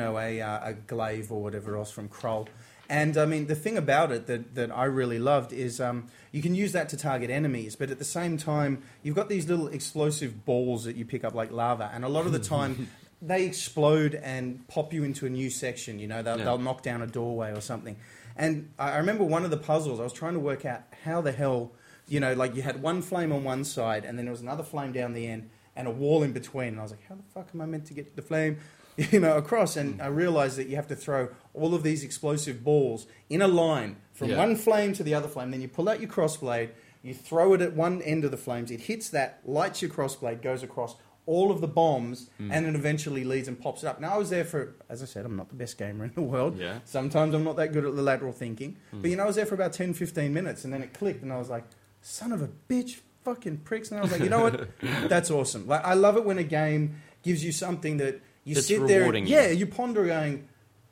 glaive or whatever else from Krull. And, I mean, the thing about it that I really loved is you can use that to target enemies, but at the same time, you've got these little explosive balls that you pick up like lava, and a lot of the time, they explode and pop you into a new section. They'll knock down a doorway or something. And I remember one of the puzzles, I was trying to work out how the hell, you had one flame on one side, and then there was another flame down the end, and a wall in between. And I was like, how the fuck am I meant to get the flame across? And I realized that you have to throw all of these explosive balls in a line from one flame to the other flame. Then you pull out your crossblade, you throw it at one end of the flames, it hits that, lights your crossblade, goes across all of the bombs, and then eventually leads and pops it up. Now, I was there for, as I said, I'm not the best gamer in the world. Yeah. Sometimes I'm not that good at the lateral thinking. But, I was there for about 10, 15 minutes, and then it clicked, and I was like, son of a bitch, fucking pricks. And I was like, you know what? That's awesome. Like, I love it when a game gives you something that you sit there, you ponder going,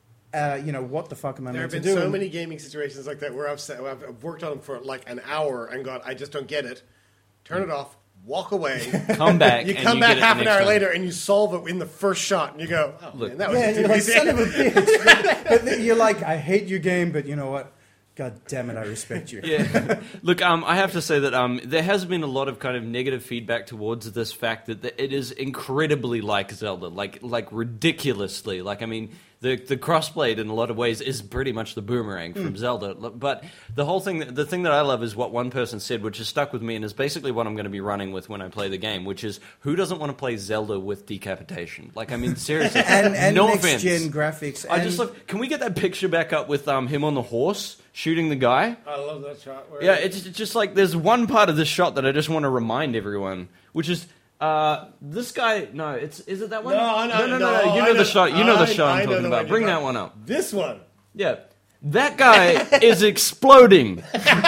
what the fuck am I meant to do? There have been so many gaming situations like that where I've worked on them for like an hour and I just don't get it. Turn it off, walk away, come back. You come back half an hour later and you solve it in the first shot, and you go, "Oh, look, man, that was you're like, son of a bitch." But you're like, I hate your game, but you know what? God damn it, I respect you. Yeah. Look, I have to say that there has been a lot of kind of negative feedback towards this fact that it is incredibly like Zelda, like ridiculously. Like, I mean, the Crossblade in a lot of ways is pretty much the boomerang from Zelda. But the thing that I love is what one person said, which has stuck with me and is basically what I'm going to be running with when I play the game, which is, who doesn't want to play Zelda with decapitation? Like, I mean, seriously. and no next offense. Gen graphics. I just love. Can we get that picture back up with him on the horse shooting the guy? I love that shot. It's just like there's one part of this shot that I just want to remind everyone, which is this guy. No, is it that one? No. You know the shot. You know the shot I'm talking about. Bring that one up. This one. Yeah, that guy is exploding.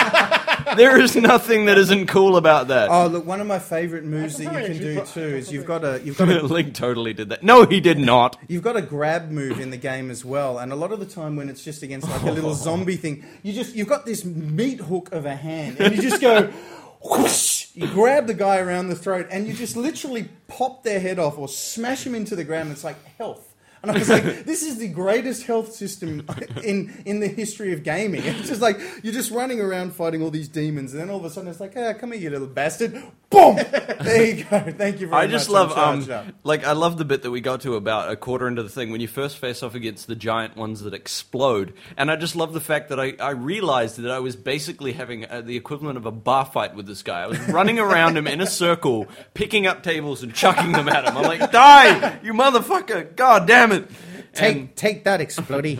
There is nothing that isn't cool about that. Oh, look, one of my favorite moves that you can do too is you've got a Link totally did that. No, he did not. You've got a grab move in the game as well, and a lot of the time when it's just against like a little zombie thing, you've got this meat hook of a hand, and you just go whoosh, you grab the guy around the throat, and you just literally pop their head off or smash him into the ground. It's like health. And I was like, this is the greatest health system in the history of gaming. It's just like, you're just running around fighting all these demons, and then all of a sudden it's like, come here, you little bastard. Boom! There you go. Thank you very much. I just love, I love the bit that we got to about a quarter into the thing, when you first face off against the giant ones that explode. And I just love the fact that I realized that I was basically having the equivalent of a bar fight with this guy. I was running around him in a circle, picking up tables and chucking them at him. I'm like, die, you motherfucker! God damn it! Take that, Explodey.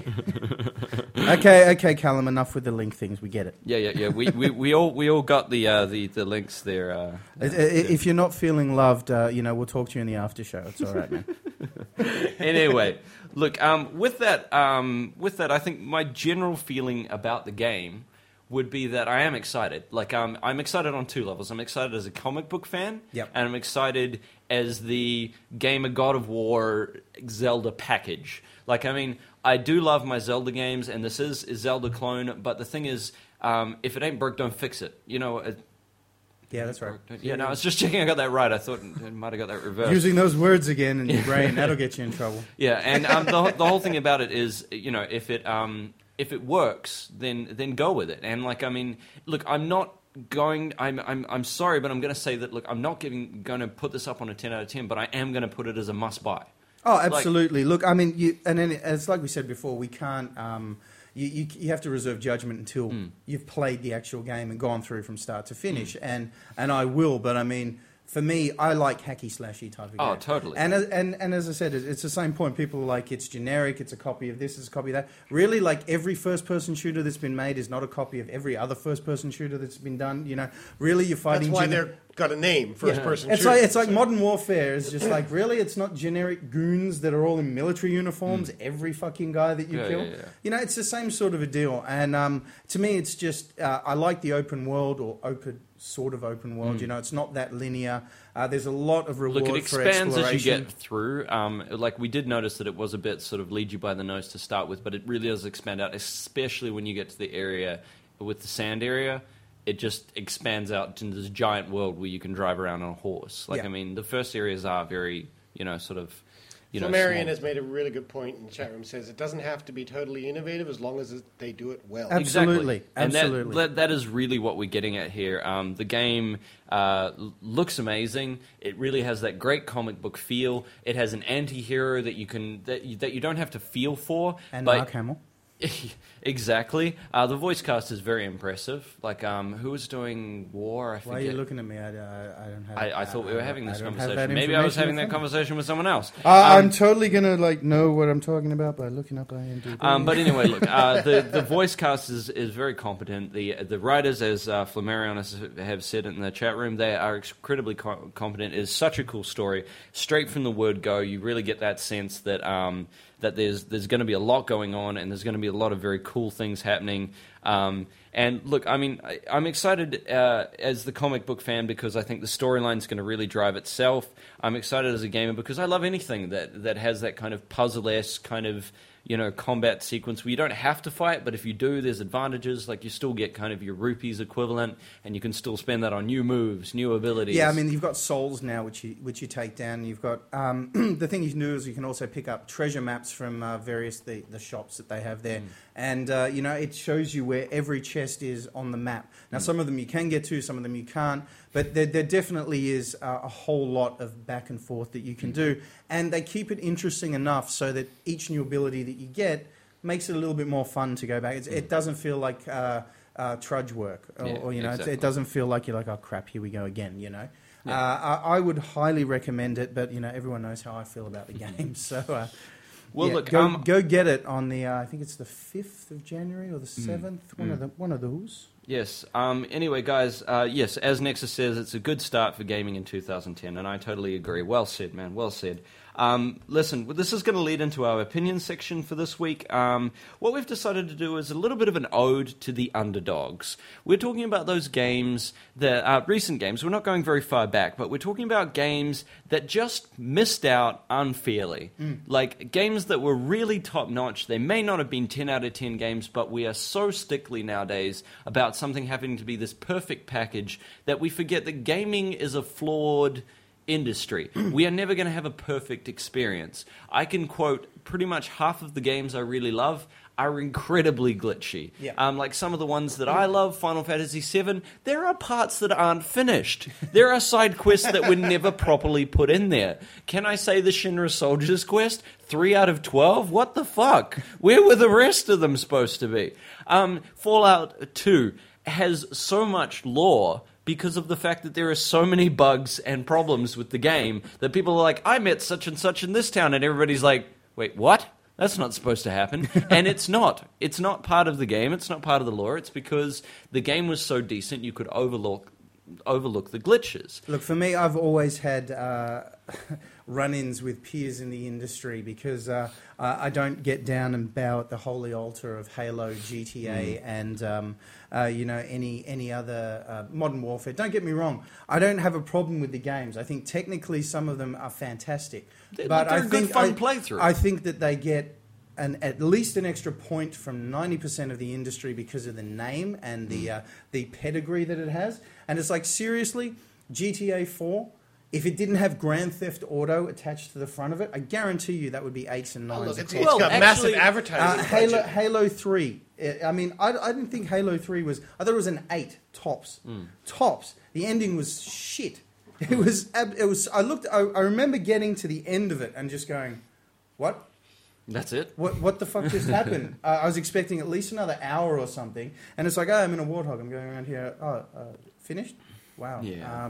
Okay, Callum. Enough with the link things. We get it. Yeah. We all got the links there. If you're not feeling loved, we'll talk to you in the after show. It's all right, man. Anyway, look. With that, I think my general feeling about the game would be that I am excited. Like, I'm excited on two levels. I'm excited as a comic book fan, yep, and I'm excited as the Gamer God of War Zelda package. Like, I mean, I do love my Zelda games, and this is a Zelda clone, but the thing is, if it ain't broke, don't fix it. You know. Yeah, that's right. Yeah, no, I was just checking I got that right. I thought I might have got that reversed. Using those words again in your brain, that'll get you in trouble. Yeah, and the whole thing about it is, you know, if it works, then go with it. And like, I mean, look, I'm sorry, but I'm going to say that, look, I'm not going to put this up on a 10 out of 10, but I am going to put it as a must buy. Oh, absolutely. Look, I mean, it's like we said before, we can't. You have to reserve judgment until you've played the actual game and gone through from start to finish, and I will. But I mean, for me, I like hacky slashy type of game. Oh, totally. And as I said, it's the same point. People are like, it's generic. It's a copy of this. It's a copy of that. Really, like every first-person shooter that's been made is not a copy of every other first-person shooter that's been done. You know, really, you're fighting. That's why they're got a name, first-person shooter. It's like Modern Warfare is just like, really, it's not generic goons that are all in military uniforms. Every fucking guy that you kill. Yeah. You know, it's the same sort of a deal. And to me, it's just I like the open world or sort of open world. You know, it's not that linear. There's a lot of reward for exploration. Look, it expands as you get through. Like, we did notice that it was a bit sort of lead you by the nose to start with, but it really does expand out, especially when you get to the area with the sand area. It just expands out into this giant world where you can drive around on a horse. Like, I mean, the first areas are very, you know, sort of... Flammarion has made a really good point in the chat room. Says it doesn't have to be totally innovative as long as they do it well. Absolutely, absolutely. And that is really what we're getting at here. The game looks amazing. It really has that great comic book feel. It has an anti-hero that you don't have to feel for. And Mark Hamill. Exactly. The voice cast is very impressive. Like, who was doing War? I forget. Why are you looking at me? I don't have. I thought we were having this conversation. Maybe I was having that conversation with someone else. I'm totally gonna know what I'm talking about by looking up IMDb. But anyway, look, the voice cast is very competent. The writers, as Flammarion have said in the chat room, they are incredibly competent. It is such a cool story. Straight from the word go, you really get that sense that that there's going to be a lot going on, and there's going to be a lot of very cool things happening. And look, I mean, I'm excited as the comic book fan because I think the storyline is going to really drive itself. I'm excited as a gamer because I love anything that has that kind of puzzle-esque kind of, you know, combat sequence where you don't have to fight, but if you do, there's advantages. Like, you still get kind of your rupees equivalent, and you can still spend that on new moves, new abilities. Yeah, I mean, you've got souls now, which you take down. You've got the thing you can do is you can also pick up treasure maps from various the shops that they have there, and you know, it shows you where every chest is on the map. Now, some of them you can get to, some of them you can't, but there definitely is a whole lot of back and forth that you can do, and they keep it interesting enough so that each new ability that you get makes it a little bit more fun to go back. It doesn't feel like trudge work, or you know, exactly. It doesn't feel like you're like, oh crap, here we go again. You know, I would highly recommend it, but you know, everyone knows how I feel about the game, so. Well, look, go get it on the. I think it's the 5th of January or the 7th. One of those. Yes. Anyway, guys. Yes, as Nexus says, it's a good start for gaming in 2010, and I totally agree. Well said, man. Well said. Listen, this is going to lead into our opinion section for this week. What we've decided to do is a little bit of an ode to the underdogs. We're talking about those games that are recent games. We're not going very far back, but we're talking about games that just missed out unfairly. Like, games that were really top-notch. They may not have been 10 out of 10 games, but we are so stickly nowadays about something having to be this perfect package that we forget that gaming is a flawed industry. We are never going to have a perfect experience. I can quote pretty much half of the games I really love are incredibly glitchy. Yeah. Like some of the ones that I love, Final Fantasy VII, there are parts that aren't finished. There are side quests that were never properly put in there. Can I say the Shinra Soldiers quest? 3 out of 12? What the fuck? Where were the rest of them supposed to be? Fallout 2 has so much lore because of the fact that there are so many bugs and problems with the game that people are like, I met such and such in this town, and everybody's like, wait, what? That's not supposed to happen. And it's not. It's not part of the game. It's not part of the lore. It's because the game was so decent you could overlook the glitches. Look, for me, I've always had run-ins with peers in the industry because I don't get down and bow at the holy altar of Halo, GTA, and you know, any other Modern Warfare. Don't get me wrong, I don't have a problem with the games. I think technically some of them are fantastic, But they're a good fun playthrough. I think that they get at least an extra point from 90% of the industry because of the name and the pedigree that it has. And it's like, seriously, GTA 4, if it didn't have Grand Theft Auto attached to the front of it, I guarantee you that would be 8s and 9s. It's got massive advertising. Halo 3. I mean, I didn't think Halo 3 was... I thought it was an 8, tops. Tops. The ending was shit. It was... I remember getting to the end of it and just going, what? That's it? What the fuck just happened? I was expecting at least another hour or something. And it's like, I'm in a Warthog. I'm going around here. Finished? Wow. Yeah.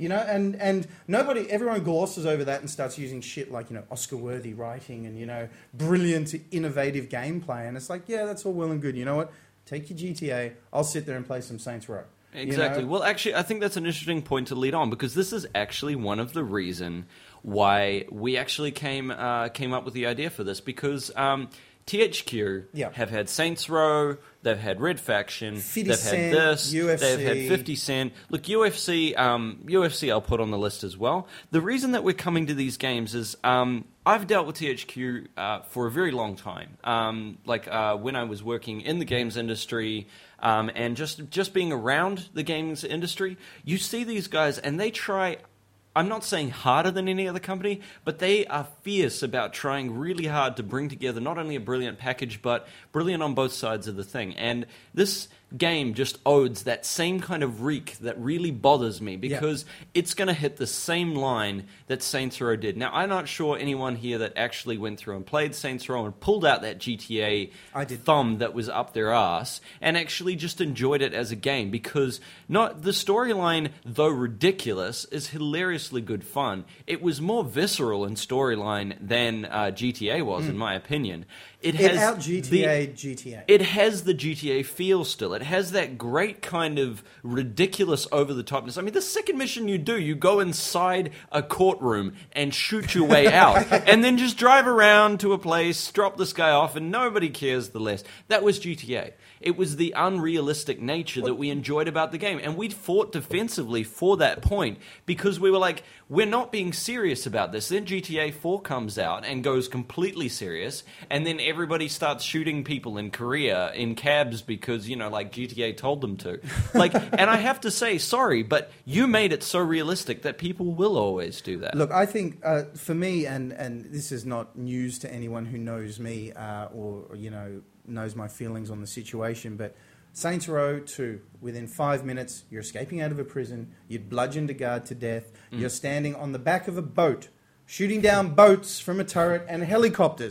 And everyone glosses over that and starts using shit like, Oscar-worthy writing and, brilliant, innovative gameplay. And it's like, yeah, that's all well and good. You know what? Take your GTA. I'll sit there and play some Saints Row. Exactly. Well, actually, I think that's an interesting point to lead on, because this is actually one of the reason why we actually came up with the idea for this, because THQ have had Saints Row, they've had Red Faction, they've had this, UFC. They've had 50 Cent. Look, UFC I'll put on the list as well. The reason that we're coming to these games is I've dealt with THQ for a very long time. When I was working in the games industry and just being around the games industry, you see these guys and they try... I'm not saying harder than any other company, but they are fierce about trying really hard to bring together not only a brilliant package, but brilliant on both sides of the thing. And this game just odes that same kind of reek that really bothers me, because it's going to hit the same line that Saints Row did. Now, I'm not sure anyone here that actually went through and played Saints Row and pulled out that GTA thumb that was up their ass and actually just enjoyed it as a game, because not the storyline, though ridiculous, is hilariously good fun. It was more visceral in storyline than GTA was, in my opinion. It has GTA. It has the GTA feel still. It has that great kind of ridiculous over-the-topness. I mean, the second mission you do, you go inside a courtroom and shoot your way out, and then just drive around to a place, drop this guy off, and nobody cares the less. That was GTA. It was the unrealistic nature that we enjoyed about the game. And we fought defensively for that point, because we were like, we're not being serious about this. Then GTA 4 comes out and goes completely serious, and then everybody starts shooting people in Korea in cabs because, GTA told them to. And I have to say, sorry, but you made it so realistic that people will always do that. Look, I think for me, and this is not news to anyone who knows me or knows my feelings on the situation, but Saints Row 2, within 5 minutes, you're escaping out of a prison, you'd bludgeoned a guard to death, you're standing on the back of a boat, shooting down boats from a turret and helicopters.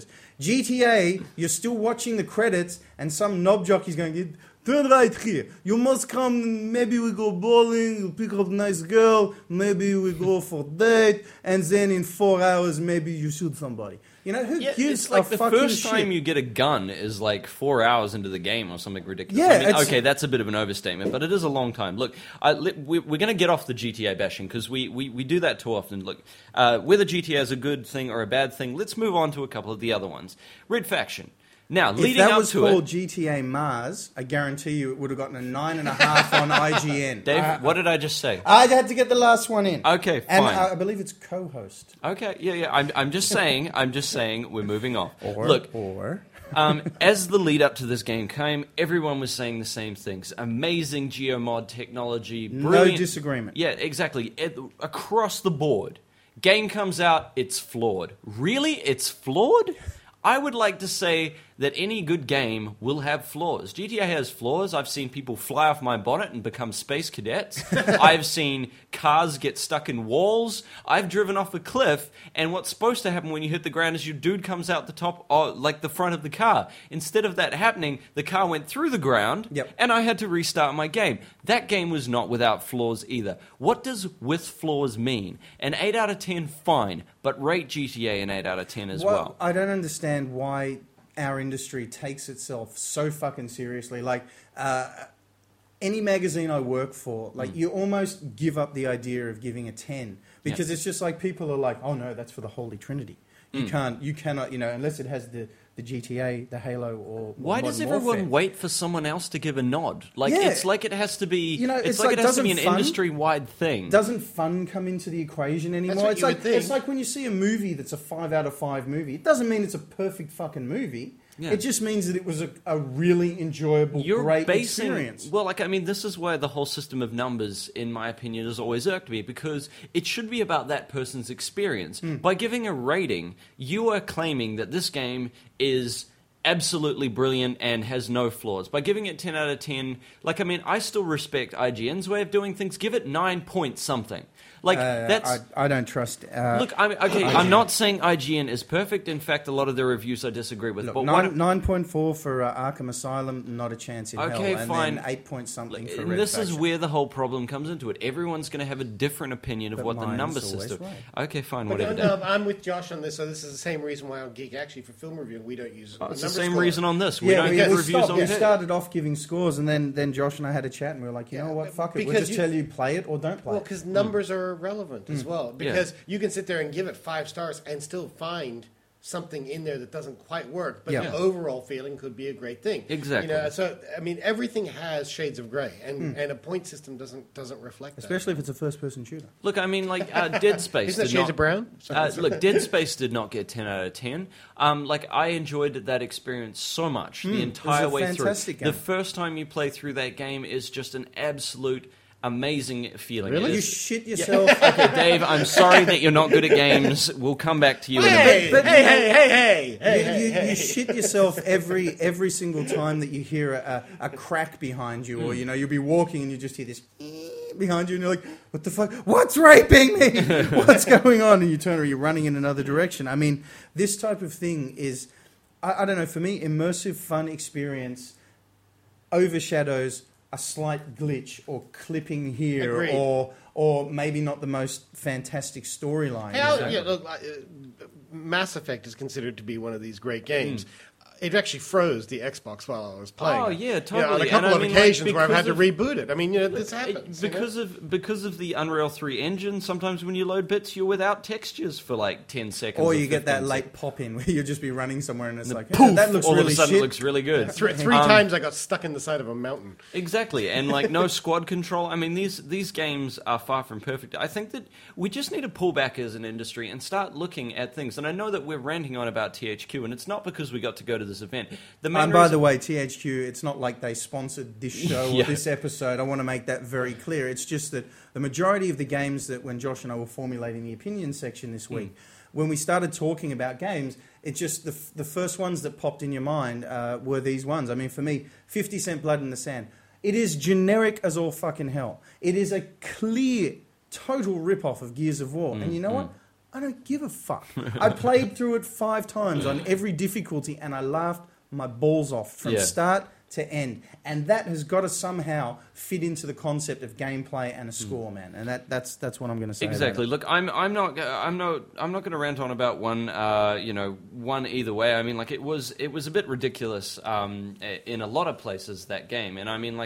GTA, you're still watching the credits, and some knob jockey's going, turn right here, you must come, maybe we go bowling, you pick up a nice girl, maybe we go for date, and then in 4 hours, maybe you shoot somebody. Who gives it's like a fucking shit? The first time you get a gun is like 4 hours into the game or something ridiculous. Yeah, okay, that's a bit of an overstatement, but it is a long time. Look, we're going to get off the GTA bashing, because we do that too often. Look, whether GTA is a good thing or a bad thing, let's move on to a couple of the other ones. Red Faction. Now, leading up to it... If that was called GTA Mars, I guarantee you it would have gotten a 9.5 on IGN. Dave, what did I just say? I had to get the last one in. Okay, fine. And I believe it's co-host. Okay, yeah. I'm just saying we're moving on. Or... As the lead up to this game came, everyone was saying the same things. Amazing geomod technology. Brilliant. No disagreement. Yeah, exactly. Across the board. Game comes out, it's flawed. Really? It's flawed? I would like to say that any good game will have flaws. GTA has flaws. I've seen people fly off my bonnet and become space cadets. I've seen cars get stuck in walls. I've driven off a cliff, and what's supposed to happen when you hit the ground is your dude comes out the top, like the front of the car. Instead of that happening, the car went through the ground, and I had to restart my game. That game was not without flaws either. What does with flaws mean? An 8 out of 10, fine, but rate GTA an 8 out of 10 as well. I don't understand why our industry takes itself so fucking seriously. Like, any magazine I work for, you almost give up the idea of giving a 10, because it's just like people are like, oh no, that's for the Holy Trinity. You cannot, unless it has the GTA, the Halo, or why does everyone Warfare. wait for someone else to give a nod? Like Yeah. it's like it has to be. It's like it has to be an doesn't fun- industry-wide thing. Doesn't fun come into the equation anymore? That's what you would think. It's like when you see a movie that's a 5 out of 5 movie. It doesn't mean it's a perfect fucking movie. Yeah. It just means that it was a really enjoyable, great experience. Well, this is why the whole system of numbers, in my opinion, has always irked me, because it should be about that person's experience. By giving a rating, you are claiming that this game is absolutely brilliant and has no flaws. By giving it 10 out of 10, I still respect IGN's way of doing things. Give it 9 point something. I don't trust. I'm not saying IGN is perfect. In fact, a lot of their reviews I disagree with. Look, but 9.4 for Arkham Asylum, not a chance in hell. And fine. Then 8 point something for Red This Faction. is where the whole problem comes into it. Everyone's going to have a different opinion of But what the mine's number always system. right. Okay, fine, But whatever. no, I'm with Josh on this. So this is the same reason why on Geek actually for film reviewing we don't use. It's the number same score. reason on this. We don't get reviews on We it. started off giving scores, and then Josh and I had a chat, and we were like, you know what, fuck it. We'll just tell you play it or don't play Well, it. because numbers are irrelevant as well. Yeah. Because you can sit there and give it 5 stars and still find something in there that doesn't quite work, but the overall feeling could be a great thing. Exactly. So everything has shades of gray, and a point system doesn't reflect that. Especially if it's a first-person shooter. Look, Dead Space. Isn't that did shades not, of brown? Look, Dead Space did not get 10 out of 10. I enjoyed that experience so much the entire way through. Fantastic game. The first time you play through that game is just an absolute amazing feeling. Really? You shit yourself. Okay, Dave, I'm sorry that you're not good at games. We'll come back to you in a bit. You shit yourself every single time that you hear a crack behind you, or you'll be walking and you just hear this behind you, and you're like, "What the fuck? What's raping me? What's going on?" And you turn around, you're running in another direction. I mean, this type of thing is, I don't know. For me, immersive, fun experience overshadows a slight glitch or clipping here. Agreed. Or maybe not the most fantastic storyline. Mass Effect is considered to be one of these great games. It actually froze the Xbox while I was playing. Oh, yeah, totally. On a couple of occasions where I've had to reboot it. I mean, this happens. Because of the Unreal 3 engine, sometimes when you load bits, you're without textures for like 10 seconds. Or you get that late pop-in where you'll just be running somewhere and it's like, poof, that looks all really of a sudden shit. it looks really good. Three times I got stuck in the side of a mountain. Exactly, and no squad control. I mean, these games are far from perfect. I think that we just need to pull back as an industry and start looking at things. And I know that we're ranting on about THQ, and it's not because we got to go to this event. And by the way, THQ, it's not like they sponsored this show or this episode. I want to make that very clear. It's just that the majority of the games that when Josh and I were formulating the opinion section this week, when we started talking about games, it's just the first ones that popped in your mind were these ones. I mean, for me, 50 Cent Blood in the Sand. It is generic as all fucking hell. It is a clear, total rip-off of Gears of War. And you know what? I don't give a fuck. I played through it 5 times on every difficulty, and I laughed my balls off from start to end, and that has got to somehow fit into the concept of gameplay and a score, man. And that's what I'm going to say. Exactly. Look, I'm not going to rant on about one either way. I mean, it was a bit ridiculous in a lot of places, that game, and I mean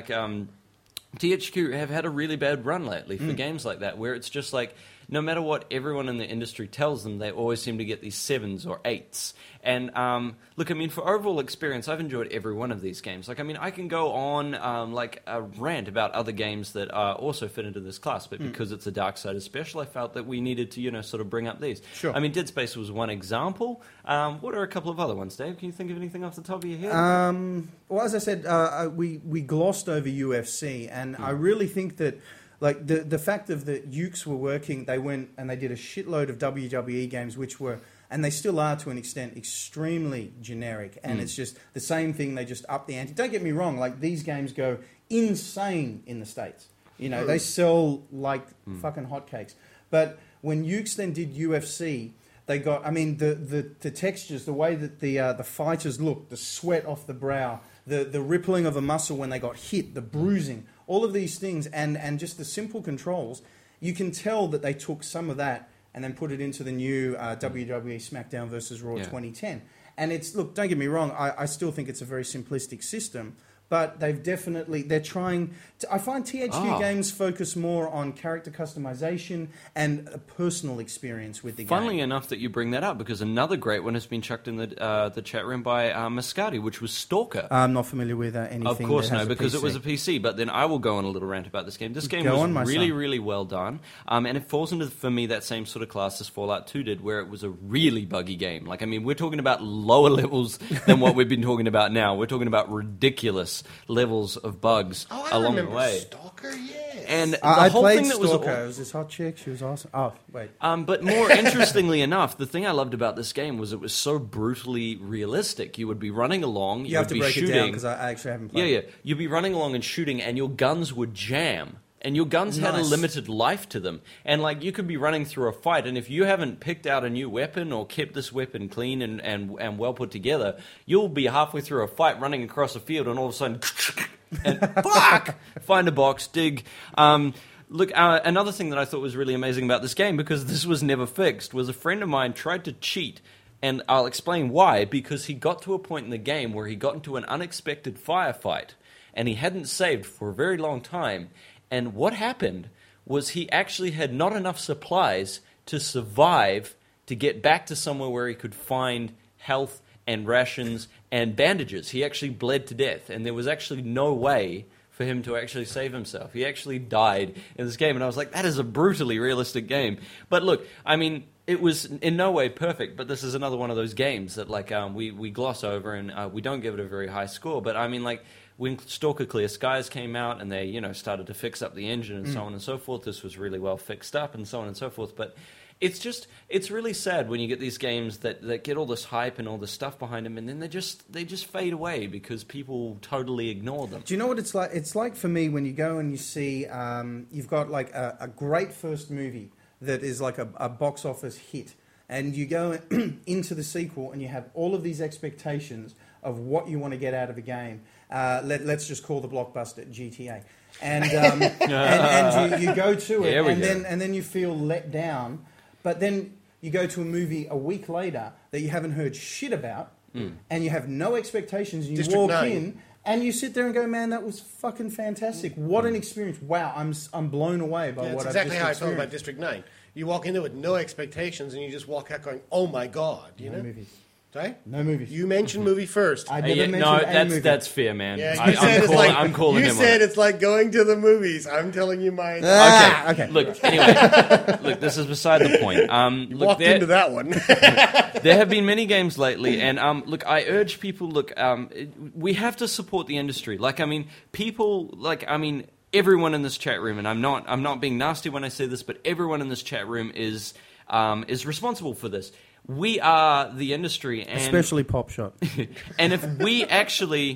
THQ have had a really bad run lately for games like that, where it's just like, no matter what everyone in the industry tells them, they always seem to get these 7s or 8s. And look, I mean, for overall experience, I've enjoyed every one of these games. I can go on a rant about other games that also fit into this class, but because it's a Darksiders special, I felt that we needed to, sort of bring up these. Sure. I mean, Dead Space was one example. What are a couple of other ones, Dave? Can you think of anything off the top of your head? Well, as I said, we glossed over UFC, and I really think that the fact of that Ukes were working, they went and they did a shitload of WWE games, which were, and they still are to an extent, extremely generic. And it's just the same thing, they just up the ante. Don't get me wrong, these games go insane in the States. They sell like fucking hotcakes. But when Ukes then did UFC, they got, I mean, the textures, the way that the fighters looked, the sweat off the brow, the rippling of a muscle when they got hit, the bruising, all of these things, and just the simple controls, you can tell that they took some of that and then put it into the new WWE SmackDown vs. Raw 2010. And it's, look, don't get me wrong, I still think it's a very simplistic system, but they're trying I find THQ games focus more on character customization and a personal experience with the game. Funnily enough that you bring that up, because another great one has been chucked in the chat room by Mascati, which was Stalker. I'm not familiar with anything. Of course no, because it was a PC, but then I will go on a little rant about this game. This game was really, really well done, and it falls into, for me, that same sort of class as Fallout 2 did, where it was a really buggy game. Like, I mean, we're talking about lower levels than what we've been talking about now. We're talking about ridiculous levels of bugs along the way. Stalker, yes. And I played Stalker. It was this hot chick. She was awesome. Oh, wait. But more interestingly enough, the thing I loved about this game was it was so brutally realistic. You would be running along. You have to break it down because I actually haven't played it. Yeah. You'd be running along and shooting, and your guns would jam. And your guns had a limited life to them. And, like, you could be running through a fight, and if you haven't picked out a new weapon or kept this weapon clean and well put together, you'll be halfway through a fight running across a field, and all of a sudden, and fuck! Find a box, dig. Look, another thing that I thought was really amazing about this game, because this was never fixed, was a friend of mine tried to cheat. And I'll explain why, because he got to a point in the game where he got into an unexpected firefight, and he hadn't saved for a very long time. And what happened was he actually had not enough supplies to survive to get back to somewhere where he could find health and rations and bandages. He actually bled to death, and there was actually no way for him to actually save himself. He actually died in this game, and I was like, that is a brutally realistic game. But look, I mean, it was in no way perfect, but this is another one of those games that, like, we gloss over, and we don't give it a very high score. But I mean, like, when Stalker Clear Skies came out and they, started to fix up the engine and so on and so forth, this was really well fixed up and so on and so forth. But it's really sad when you get these games that get all this hype and all this stuff behind them, and then they just fade away because people totally ignore them. Do you know what it's like? It's like for me when you go and you see, you've got like a great first movie that is like a box office hit, and you go into the sequel and you have all of these expectations of what you want to get out of a game. Let's just call the blockbuster GTA, and you go to it, and then you feel let down. But then you go to a movie a week later that you haven't heard shit about, and you have no expectations, and you walk in, and you sit there and go, man, that was fucking fantastic. What an experience. Wow, I'm blown away by what I've just experienced. That's exactly how I felt about District 9. You walk into it with no expectations, and you just walk out going, oh my God. No movies. Sorry? No movies. You mentioned movie first. I never mentioned a movie. That's fair, man. Yeah, I'm calling him on it. You said it's like going to the movies. I'm telling you mine. Okay. Look, anyway. Look, this is beside the point. Walked into that one. There have been many games lately, and look, I urge people, we have to support the industry. Everyone in this chat room, and I'm not being nasty when I say this, but everyone in this chat room is responsible for this. We are the industry, and especially Pop Shot. And if we actually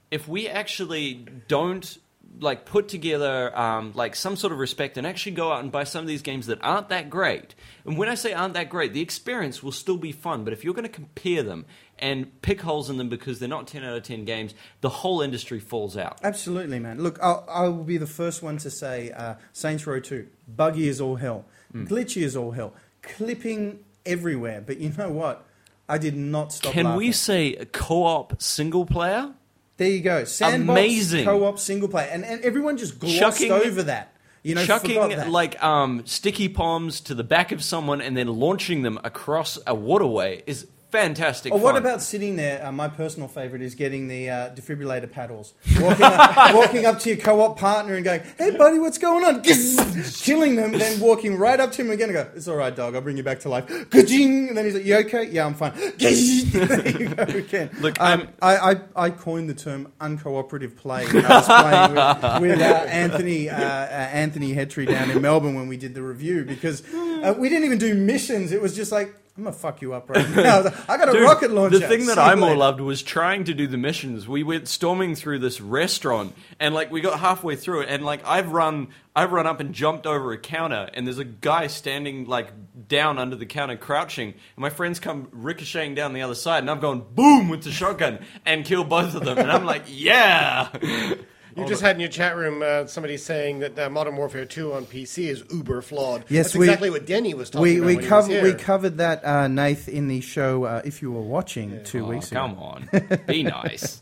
don't put together some sort of respect and actually go out and buy some of these games that aren't that great, and when I say aren't that great, the experience will still be fun. But if you're going to compare them and pick holes in them because they're not 10 out of 10 games, the whole industry falls out. Absolutely, man. Look, I will be the first one to say Saints Row 2, buggy as all hell, glitchy as all hell, clipping everywhere, but you know what? I did not stop laughing. Can we say co-op single player? There you go. Sandbox, amazing co-op single player, and everyone just glossed over that. Chucking sticky bombs to the back of someone and then launching them across a waterway is fantastic. What about sitting there? My personal favorite is getting the defibrillator paddles, walking up to your co-op partner and going, "Hey, buddy, what's going on?" Killing them, then walking right up to him again and go, "It's all right, dog. I'll bring you back to life." Ka-ching! And then he's like, "You okay?" "Yeah, I'm fine." There you go again. Look, I coined the term uncooperative play. I was playing with Anthony Hetry down in Melbourne when we did the review because we didn't even do missions. It was just like, I'm going to fuck you up right now. I got a rocket launcher. The thing that I more loved was trying to do the missions. We went storming through this restaurant, and we got halfway through it, and I've run up and jumped over a counter, and there's a guy standing down under the counter crouching, and my friends come ricocheting down the other side, and I've gone boom with the shotgun and killed both of them, and I'm like, yeah. You just had in your chat room somebody saying that Modern Warfare 2 on PC is uber flawed. Yes, that's exactly what Denny was talking about when he was here. We covered that, Nath, in the show, if you were watching 2 weeks ago. Come on. Be nice.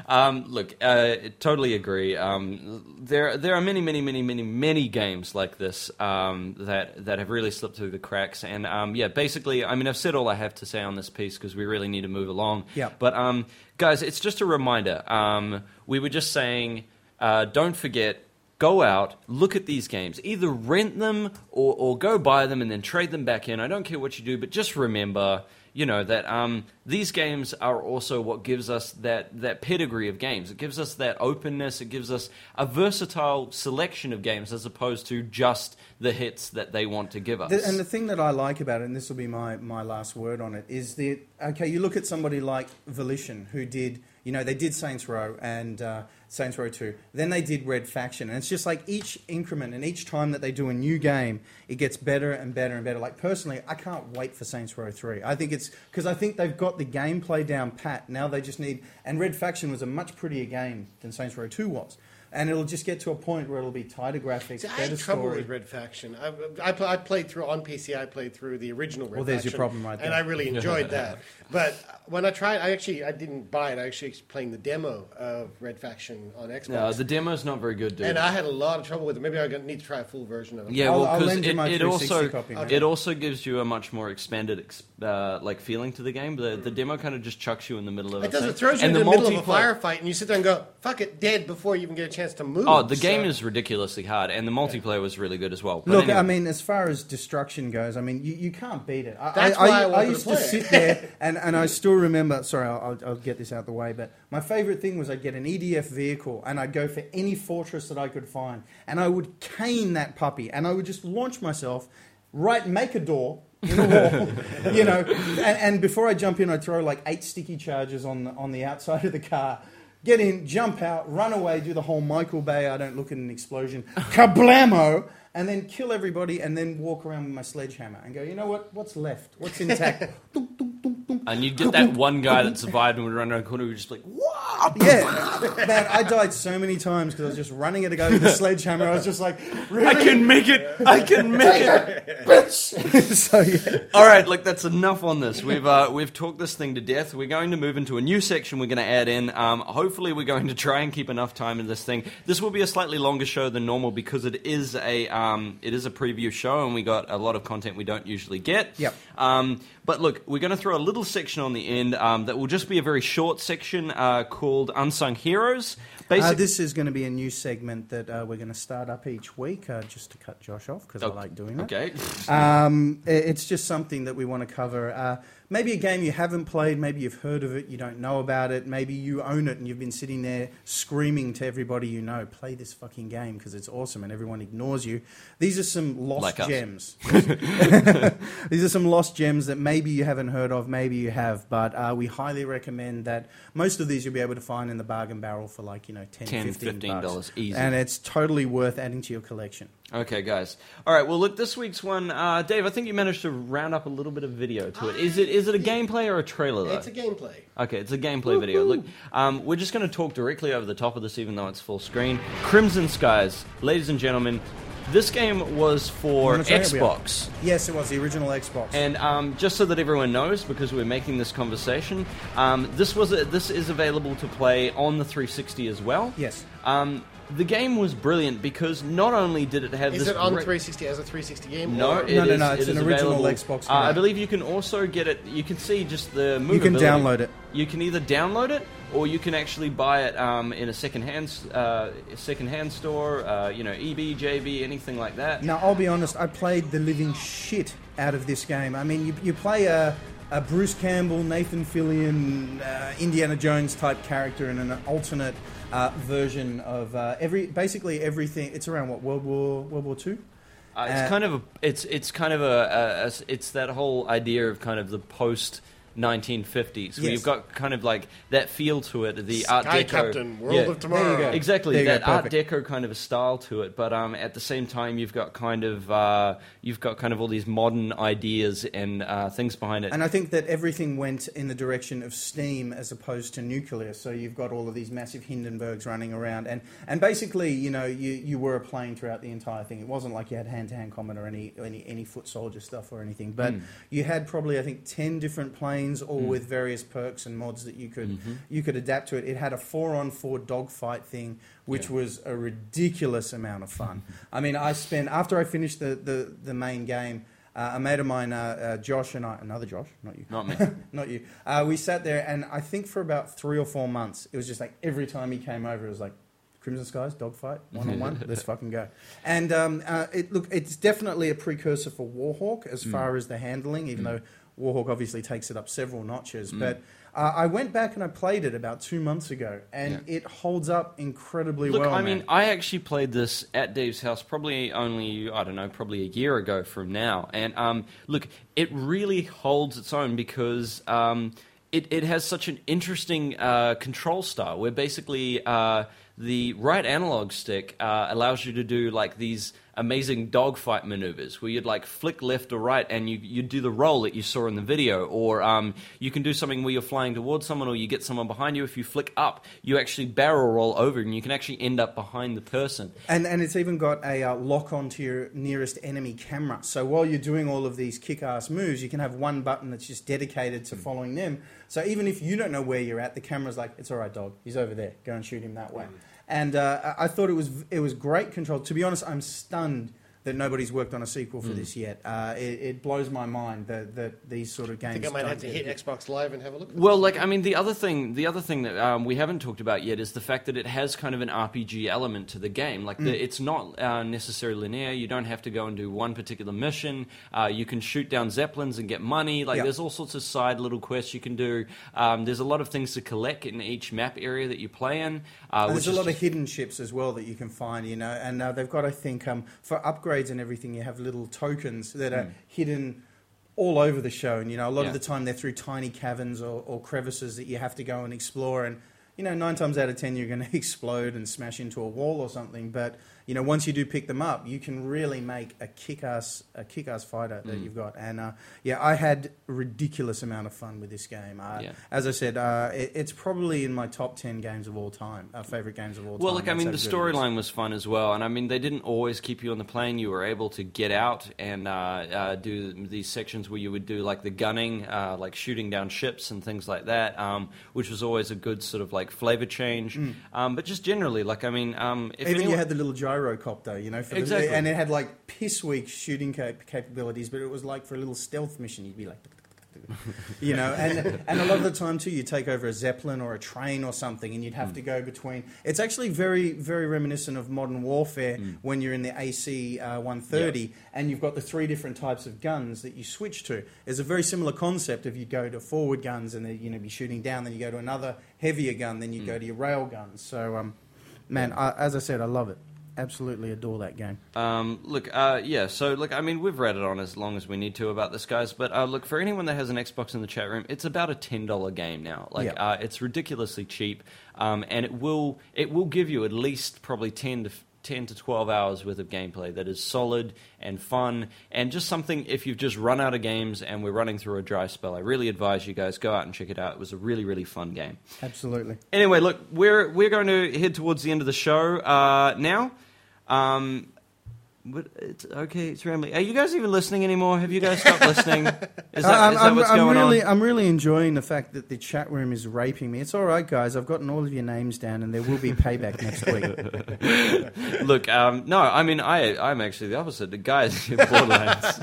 Look, totally agree. There are many games like this that have really slipped through the cracks. And basically, I mean, I've said all I have to say on this piece because we really need to move along. Yeah. But guys, it's just a reminder. We were just saying, don't forget. Go out, look at these games. Either rent them or go buy them and then trade them back in. I don't care what you do, but just remember, that these games are also what gives us that pedigree of games. It gives us that openness. It gives us a versatile selection of games as opposed to just the hits that they want to give us. And the thing that I like about it, and this will be my last word on it, is that, okay, you look at somebody like Volition, who did, they did Saints Row and Saints Row 2. Then they did Red Faction. And it's just like each increment and each time that they do a new game, it gets better and better and better. Like, personally, I can't wait for Saints Row 3. I think it's because I think they've got the gameplay down pat. Now they just need... And Red Faction was a much prettier game than Saints Row 2 was. And it'll just get to a point where it'll be tighter graphics, better story. I had trouble with Red Faction. I played through, on PC, I played through the original Red Faction. Well, there's your problem right there. And I really enjoyed that. But when I tried, I didn't buy it. I actually playing the demo of Red Faction on Xbox. No, the demo's not very good, dude. And I had a lot of trouble with it. Maybe I need to try a full version of it. Yeah, well, because it it also gives you a much more expanded feeling to the game. The demo kind of just chucks you in the middle of it. It does. It throws you in the middle of a firefight, and you sit there and go, fuck it, dead, before you even get a chance to move. Oh, the game is ridiculously hard, and the multiplayer was really good as well. But Look, anyway. I mean, as far as destruction goes, I mean, you can't beat it. That's why I used to sit there, and I still remember, sorry, I'll get this out of the way, but my favourite thing was I'd get an EDF vehicle, and I'd go for any fortress that I could find, and I would cane that puppy, and I would just launch myself, make a door, in a wall, and before I jump in, I'd throw like 8 sticky charges on the outside of the car. Get in, jump out, run away, do the whole Michael Bay, I don't look at an explosion, kablamo, and then kill everybody, and then walk around with my sledgehammer and go, you know what? What's left? What's intact? And you'd get that one guy that survived and would run around the corner who was just like, whoa! Yeah. Man, I died so many times because I was just running at a guy with a sledgehammer. I was just like, really? I can make it! I can make it! Bitch! So, yeah. All right, look, that's enough on this. We've talked this thing to death. We're going to move into a new section we're going to add in. Hopefully we're going to try and keep enough time in this thing. This will be a slightly longer show than normal because it is a preview show and we got a lot of content we don't usually get. Yep. But look, we're going to throw a little section on the end that will just be a very short section called Unsung Heroes. This is going to be a new segment that we're going to start up each week, just to cut Josh off, because I like doing that. Okay. It's just something that we want to cover. Maybe a game you haven't played, maybe you've heard of it, you don't know about it, maybe you own it and you've been sitting there screaming to everybody you know, play this fucking game because it's awesome and everyone ignores you. These are some lost gems. These are some lost gems that maybe you haven't heard of, maybe you have, but we highly recommend that most of these you'll be able to find in the bargain barrel for like, $10, $15 easy. And it's totally worth adding to your collection. Okay, guys. All right, well, look, this week's one, Dave, I think you managed to round up a little bit of video to it. Is it a gameplay or a trailer, though? It's a gameplay. Okay, it's a gameplay video. Look, we're just going to talk directly over the top of this, even though it's full screen. Crimson Skies, ladies and gentlemen, this game was for Xbox. Yes, it was the original Xbox. And just so that everyone knows, because we're making this conversation, this is available to play on the 360 as well. Yes. The game was brilliant because not only did it have Is it on 360 as a 360 game? No, no. It's an original Xbox game. I believe you can also get it. You can see just the movability. You can download it. You can either download it or you can actually buy it in a secondhand store. EB, JB, anything like that. Now, I'll be honest. I played the living shit out of this game. I mean, you play a Bruce Campbell, Nathan Fillion, Indiana Jones type character in an alternate version of basically everything. It's around World War II. It's that whole idea of kind of the post 1950s, where you've got kind of like that feel to it, the Art Deco, Captain, World of Tomorrow. There you go. Exactly, that Art Deco kind of a style to it, but at the same time you've got kind of all these modern ideas and things behind it. And I think that everything went in the direction of steam as opposed to nuclear. So you've got all of these massive Hindenburgs running around, and basically, you were a plane throughout the entire thing. It wasn't like you had hand-to-hand combat or any foot soldier stuff or anything, but you had probably, I think, 10 different planes campaigns, all with various perks and mods that you could adapt to it. It had a 4-on-4 dogfight thing, which was a ridiculous amount of fun. I mean, after I finished the main game, a mate of mine, Josh, and I, another Josh, not you. Not me. Not you. We sat there, and I think for about 3 or 4 months, it was just like every time he came over, it was like, Crimson Skies, dogfight, 1-on-1, let's fucking go. And it's definitely a precursor for Warhawk as far as the handling, even though Warhawk obviously takes it up several notches. But I went back and I played it about 2 months ago, and it holds up incredibly well. Look, I mean, I actually played this at Dave's house probably only, I don't know, probably a year ago from now. And look, it really holds its own because it has such an interesting control style where basically the right analog stick allows you to do like these amazing dogfight maneuvers where you'd like flick left or right and you'd do the roll that you saw in the video, or you can do something where you're flying towards someone or you get someone behind you. If you flick up, you actually barrel roll over and you can actually end up behind the person. And it's even got a lock on to your nearest enemy camera. So while you're doing all of these kick-ass moves, you can have one button that's just dedicated to following them. So even if you don't know where you're at, the camera's like, it's all right, dog. He's over there. Go and shoot him that way. And I thought it was great control. To be honest, I'm stunned that nobody's worked on a sequel for this yet. It blows my mind that these sort of games. I think I might have to hit Xbox Live and have a look. Well, like I mean, the other thing that we haven't talked about yet is the fact that it has kind of an RPG element to the game. Like it's not necessarily linear. You don't have to go and do one particular mission. You can shoot down zeppelins and get money. Like there's all sorts of side little quests you can do. There's a lot of things to collect in each map area that you play in. There's a lot of hidden ships as well that you can find. You know, and they've got, I think, for upgrades and everything, you have little tokens that are hidden all over the show, and a lot of the time they're through tiny caverns or crevices that you have to go and explore, and 9 times out of 10 you're going to explode and smash into a wall or something, but once you do pick them up, you can really make a kick-ass fighter that you've got. And I had a ridiculous amount of fun with this game. As I said, it's probably in my top 10 games of all time, favorite games of all time. Well, look, I mean, the storyline was fun as well, and I mean, they didn't always keep you on the plane. You were able to get out and do these sections where you would do like the gunning, like shooting down ships and things like that, which was always a good sort of like flavor change. But just generally, like, I mean, you had the little gyrocopter, exactly. And it had like piss weak shooting capabilities, but it was like for a little stealth mission, you'd be like, and a lot of the time too, you take over a Zeppelin or a train or something, and you'd have to go between. It's actually very, very reminiscent of Modern Warfare when you're in the AC-130, and you've got the 3 different types of guns that you switch to. It's a very similar concept of you go to forward guns and then be shooting down, then you go to another heavier gun, then you go to your rail guns. So, as I said, I love it. Absolutely adore that game. So look, I mean, we've read it on as long as we need to about this, guys, but look, for anyone that has an Xbox in the chat room, it's about a $10 game now. Like, it's ridiculously cheap, and it will give you at least probably 10 to 12 hours worth of gameplay that is solid and fun, and just something, if you've just run out of games and we're running through a dry spell, I really advise you guys go out and check it out. It was a really, really fun game. Absolutely. Anyway, look, we're going to head towards the end of the show now. But it's okay. It's rambling. Are you guys even listening anymore? Have you guys stopped listening? Is that what's going on? I'm really enjoying the fact that the chat room is raping me. It's all right, guys. I've gotten all of your names down, and there will be payback next week. Look, no, I mean, I'm actually the opposite. The guys in Borderlands.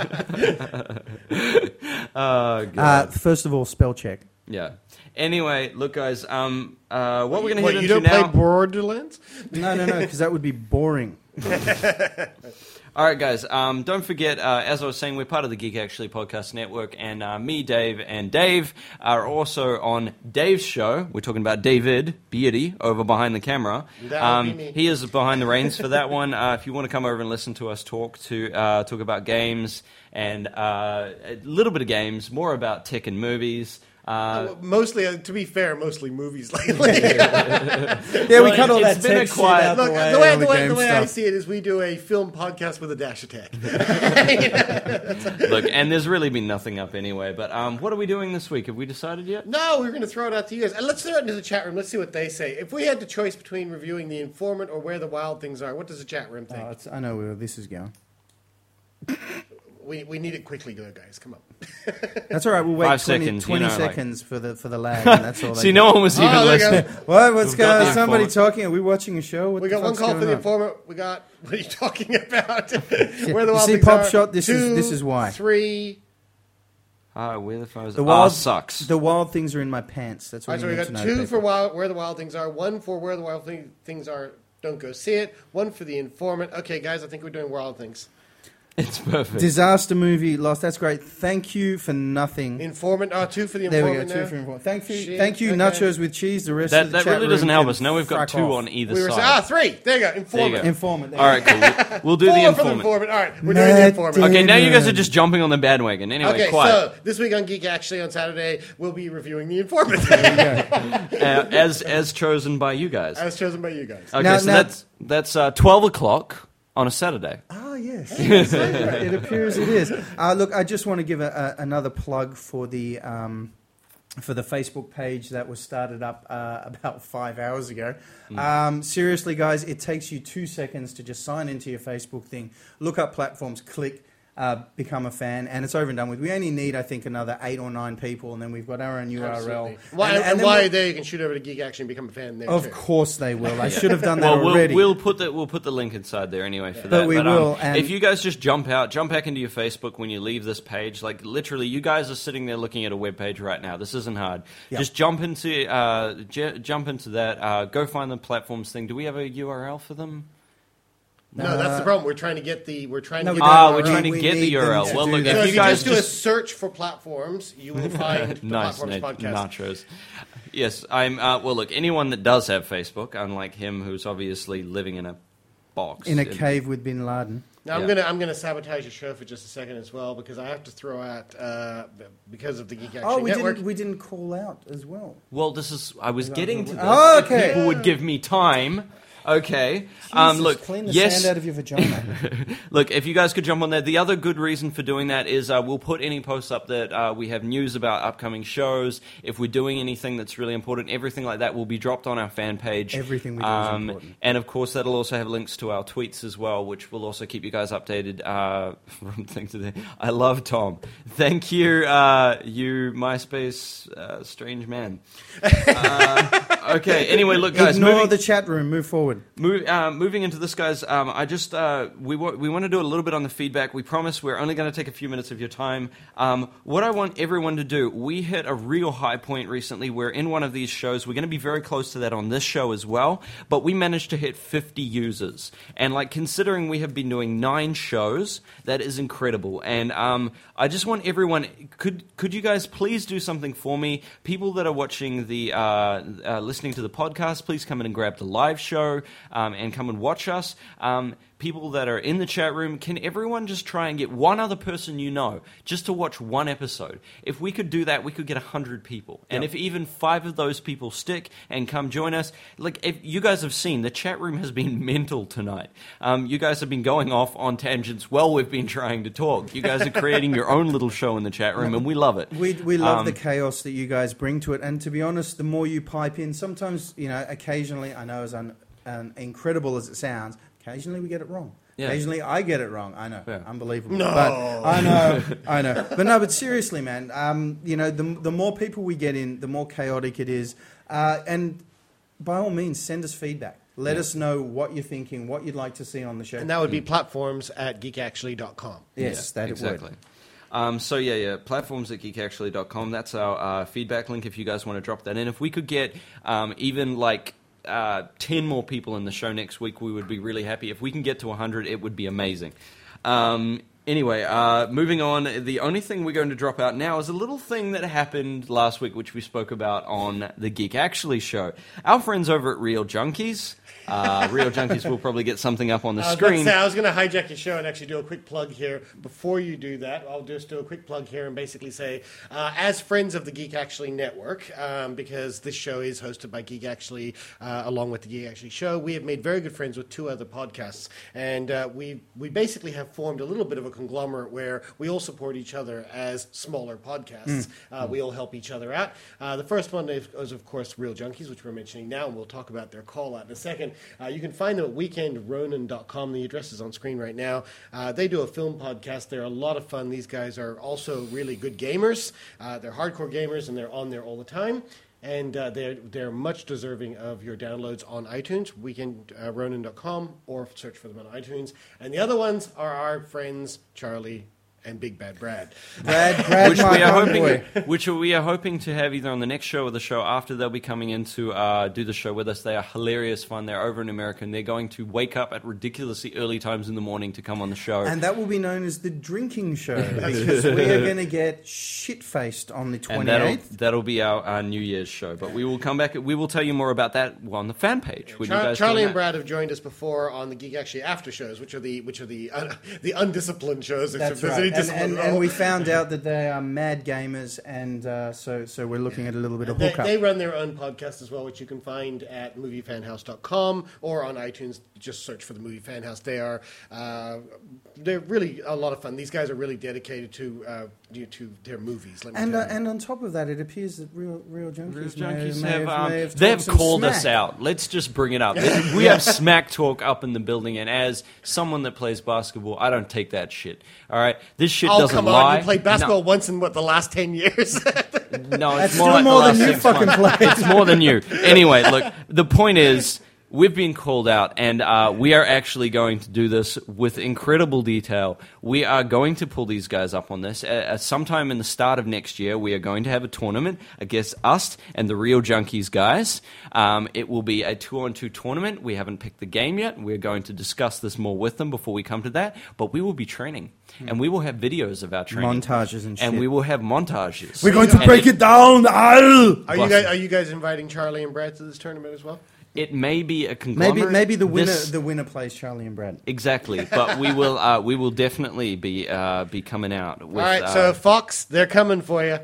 Oh, God. First of all, spell check. Yeah. Anyway, look, guys. What we're going to hit into now? You don't play Borderlands? No, because that would be boring. All right, guys, don't forget, as I was saying, we're part of the Geek Actually Podcast Network, and me, Dave, and Dave are also on Dave's show. We're talking about David Beardy over behind the camera. He is behind the reins for that one. If you want to come over and listen to us talk about games and a little bit of games, more about tech and movies. Mostly, to be fair, mostly movies lately. We cut all that tech shit out the way. The way I see it is we do a film podcast with a dash of tech. Look, and there's really been nothing up anyway, but what are we doing this week? Have we decided yet? No, we're going to throw it out to you guys. And let's throw it into the chat room. Let's see what they say. If we had the choice between reviewing The Informant or Where the Wild Things Are, what does the chat room think? I know where this is going. we need it quickly, though, guys. Come on. That's all right. We'll wait 5 20 seconds, seconds for the lag. And that's all. See, no one was even listening. What's going on? Somebody talking? Are we watching a show? We got one call for the informant. We got. What are you talking about? Where the wild things Pop are. Shot. This 2, is why. 3. Where the phones? The wild sucks. The wild things are in my pants. That's what so we got 2 for where the wild things are. 1 for where the wild things are. Don't go see it. 1 for the informant. Okay, guys, I think we're doing wild things. It's perfect. Disaster movie Lost. That's great. Thank you for nothing. Informant. 2 for the there informant. There we go. 2 for informant. Thank you. Okay. Nachos with cheese. The rest of the that chat really room doesn't help us. Now we've got 2 on either side. 3. There you go. Informant. Informant. All right, cool. We'll do the informant. All right, we're doing the informant. Okay, now you guys are just jumping on the bandwagon. Anyway, okay, quiet. So this week on Geek Actually on Saturday, we'll be reviewing the informant. As chosen by you guys. As chosen by you guys. Okay, so that's 12 o'clock on a Saturday. Oh, yes. It appears it is. Look, I just want to give another plug for the Facebook page that was started up about 5 hours ago. Seriously, guys, it takes you 2 seconds to just sign into your Facebook thing, look up platforms, click, become a fan, and it's over and done with. We only need, I think, another 8 or 9 people, and then we've got our own URL. Absolutely. While they you can shoot over to Geek Action and become a fan there. Of course they will. I should have done that already. We'll put the link inside there anyway for that. But we will. If you guys just jump back into your Facebook when you leave this page, like literally, you guys are sitting there looking at a web page right now. This isn't hard. Yep. Just jump into that. Go find the platforms thing. Do we have a URL for them? No, that's the problem. We're trying to get the URL. Well, look, if you guys just do a search for platforms, you will find the Platforms Podcast. Nachos. Yes, I'm. Well, look, anyone that does have Facebook, unlike him, who's obviously living in a box in a cave with Bin Laden. Now I'm gonna sabotage the show for just a second as well because I have to throw out because of the Geek Action Network. We didn't call out as well. Well, I was getting to this. Okay. People would give me time. Okay. Jesus, look, clean the sand out of your vagina. Look, if you guys could jump on there. The other good reason for doing that is we'll put any posts up that we have news about upcoming shows. If we're doing anything that's really important, everything like that will be dropped on our fan page. Everything we do is important. And of course, that'll also have links to our tweets as well, which will also keep you guys updated. From thing to there. I love Tom. Thank you, you MySpace strange man. Okay. Anyway, look, guys. Ignore the chat room. Move forward. Moving into this, guys, I just we want to do a little bit on the feedback. We promise we're only going to take a few minutes of your time. What I want everyone to do, we hit a real high point recently. We're in one of these shows. We're going to be very close to that on this show as well. But we managed to hit 50 users, and considering we have been doing 9 shows, that is incredible. And I just want everyone. Could you guys please do something for me? People that are watching the listening to the podcast, please come in and grab the live show. And come and watch us. People that are in the chat room, can everyone just try and get one other person you know just to watch one episode? If we could do that, we could get 100 people. And if even 5 of those people stick and come join us, if you guys have seen, the chat room has been mental tonight. You guys have been going off on tangents while we've been trying to talk. You guys are creating your own little show in the chat room, and we love it. We love the chaos that you guys bring to it. And to be honest, the more you pipe in, sometimes, occasionally, I know as incredible as it sounds, occasionally we get it wrong. Yeah. Occasionally I get it wrong. I know. Yeah. Unbelievable. No. But I know. But seriously, man, the more people we get in, the more chaotic it is. And by all means, send us feedback. Let us know what you're thinking, what you'd like to see on the show. And that would be platforms@geekactually.com. Yes, that exactly. It would. Platforms at geekactually.com. That's our feedback link if you guys want to drop that in. If we could get even 10 more people in the show next week, we would be really happy. If we can get to 100, it would be amazing. Anyway, moving on, the only thing we're going to drop out now is a little thing that happened last week, which we spoke about on the Geek Actually show. Our friends over at Real Junkies, Real Junkies will probably get something up on the screen. I was going to hijack your show and actually do a quick plug here. Before you do that, I'll just do a quick plug here and basically say, as friends of the Geek Actually Network, because this show is hosted by Geek Actually along with the Geek Actually show, we have made very good friends with 2 other podcasts. And we basically have formed a little bit of a conglomerate where we all support each other as smaller podcasts. We all help each other out. The first one is, of course, Real Junkies, which we're mentioning now, and we'll talk about their call out in a second. You can find them at weekendronin.com. The address is on screen right now. They do a film podcast. They're a lot of fun. These guys are also really good gamers. They're hardcore gamers, and they're on there all the time. And they're much deserving of your downloads on iTunes, weekendronin.com, or search for them on iTunes. And the other ones are our friends Charlie and Big Bad Brad. Brad, which we are hoping to have either on the next show or the show after. They'll be coming in to do the show with us. They are hilarious fun. They're over in America, and they're going to wake up at ridiculously early times in the morning to come on the show. And that will be known as the drinking show, because we are going to get shit-faced on the 28th. And that'll be our New Year's show. But we will come back. We will tell you more about that on the fan page. Charlie and Brad have joined us before on the Geek Actually After shows, which are the undisciplined shows. That's right. And we found out that they are mad gamers, and so we're looking at a little bit of hookup. They run their own podcast as well, which you can find at moviefanhouse.com or on iTunes. Just search for the Movie Fan House. They're really a lot of fun. These guys are really dedicated to their movies. And on top of that, it appears that Real Junkies have they've called us out. Let's just bring it up. We have smack talk up in the building, and as someone that plays basketball, I don't take that shit. All right, this shit doesn't come lie. On. You played basketball once in the last 10 years? No, it's more than you fucking played. It's more than you. Anyway, look, the point is, we've been called out, and we are actually going to do this with incredible detail. We are going to pull these guys up on this. Sometime in the start of next year, we are going to have a tournament against us and the Real Junkies guys. It will be a 2-on-2 tournament. We haven't picked the game yet. We're going to discuss this more with them before we come to that. But we will be training, and we will have videos of our training. Montages and shit. And we will have montages. We're going to break it down. Are you guys inviting Charlie and Brad to this tournament as well? It may be a conglomerate. Maybe the winner plays Charlie and Brad. Exactly, but we will definitely be coming out. With, all right, so Fox, they're coming for you.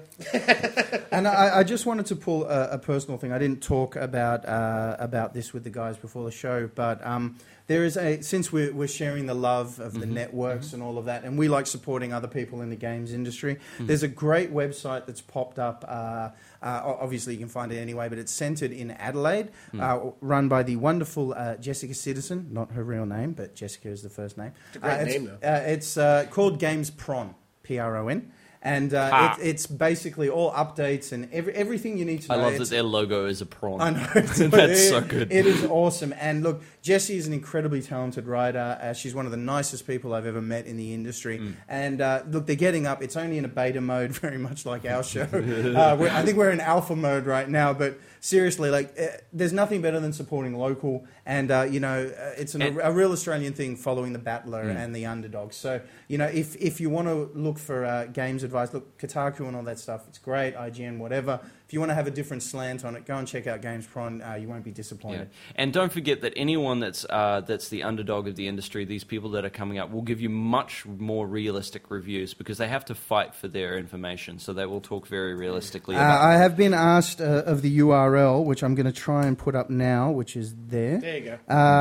And I just wanted to pull a personal thing. I didn't talk about this with the guys before the show, but there is since we're sharing the love of the networks and all of that, and we like supporting other people in the games industry. There's a great website that's popped up. Obviously, you can find it anyway, but it's centered in Adelaide, run by the wonderful Jessica Citizen. Not her real name, but Jessica is the first name. It's a great name, though. It's called Games Pron, P-R-O-N. And it's basically all updates and everything you need to know. I love that their logo is a prawn. I know. That's so good. It is awesome. And look, Jessie is an incredibly talented writer. She's one of the nicest people I've ever met in the industry. And look, they're getting up. It's only in a beta mode, very much like our show. I think we're in alpha mode right now. But seriously, there's nothing better than supporting local. And, it's a real Australian thing, following the battler and the underdog. So, if you want to look for games advice, look, Kotaku and all that stuff, it's great, IGN, whatever. If you want to have a different slant on it, go and check out Games Pron. You won't be disappointed. Yeah. And don't forget that anyone that's the underdog of the industry, these people that are coming up, will give you much more realistic reviews because they have to fight for their information. So they will talk very realistically about I have been asked of the URL, which I'm going to try and put up now, which is there. There you go.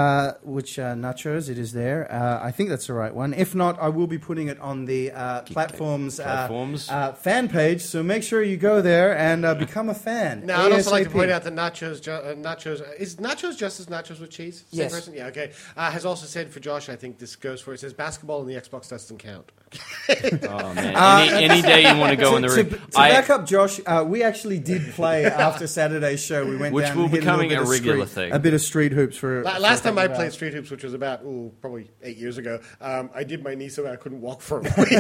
Nachos, it is there. I think that's the right one. If not, I will be putting it on the platforms fan page. So make sure you go there and become a fan. Now, I'd also like to point out that Nachos is Nachos just as Nachos with cheese? Same yes. person? Yeah, okay. Has also said for Josh, I think this goes for, it says basketball and the Xbox doesn't count. Oh, man. Any day you want to go in the ring. To back up Josh, we actually did play after Saturday's show. We went which down will and be hit becoming a street, regular thing. A bit of street hoops for... Last time I played Street Hoops, which was about, probably 8 years ago, I did my knee so bad I couldn't walk for a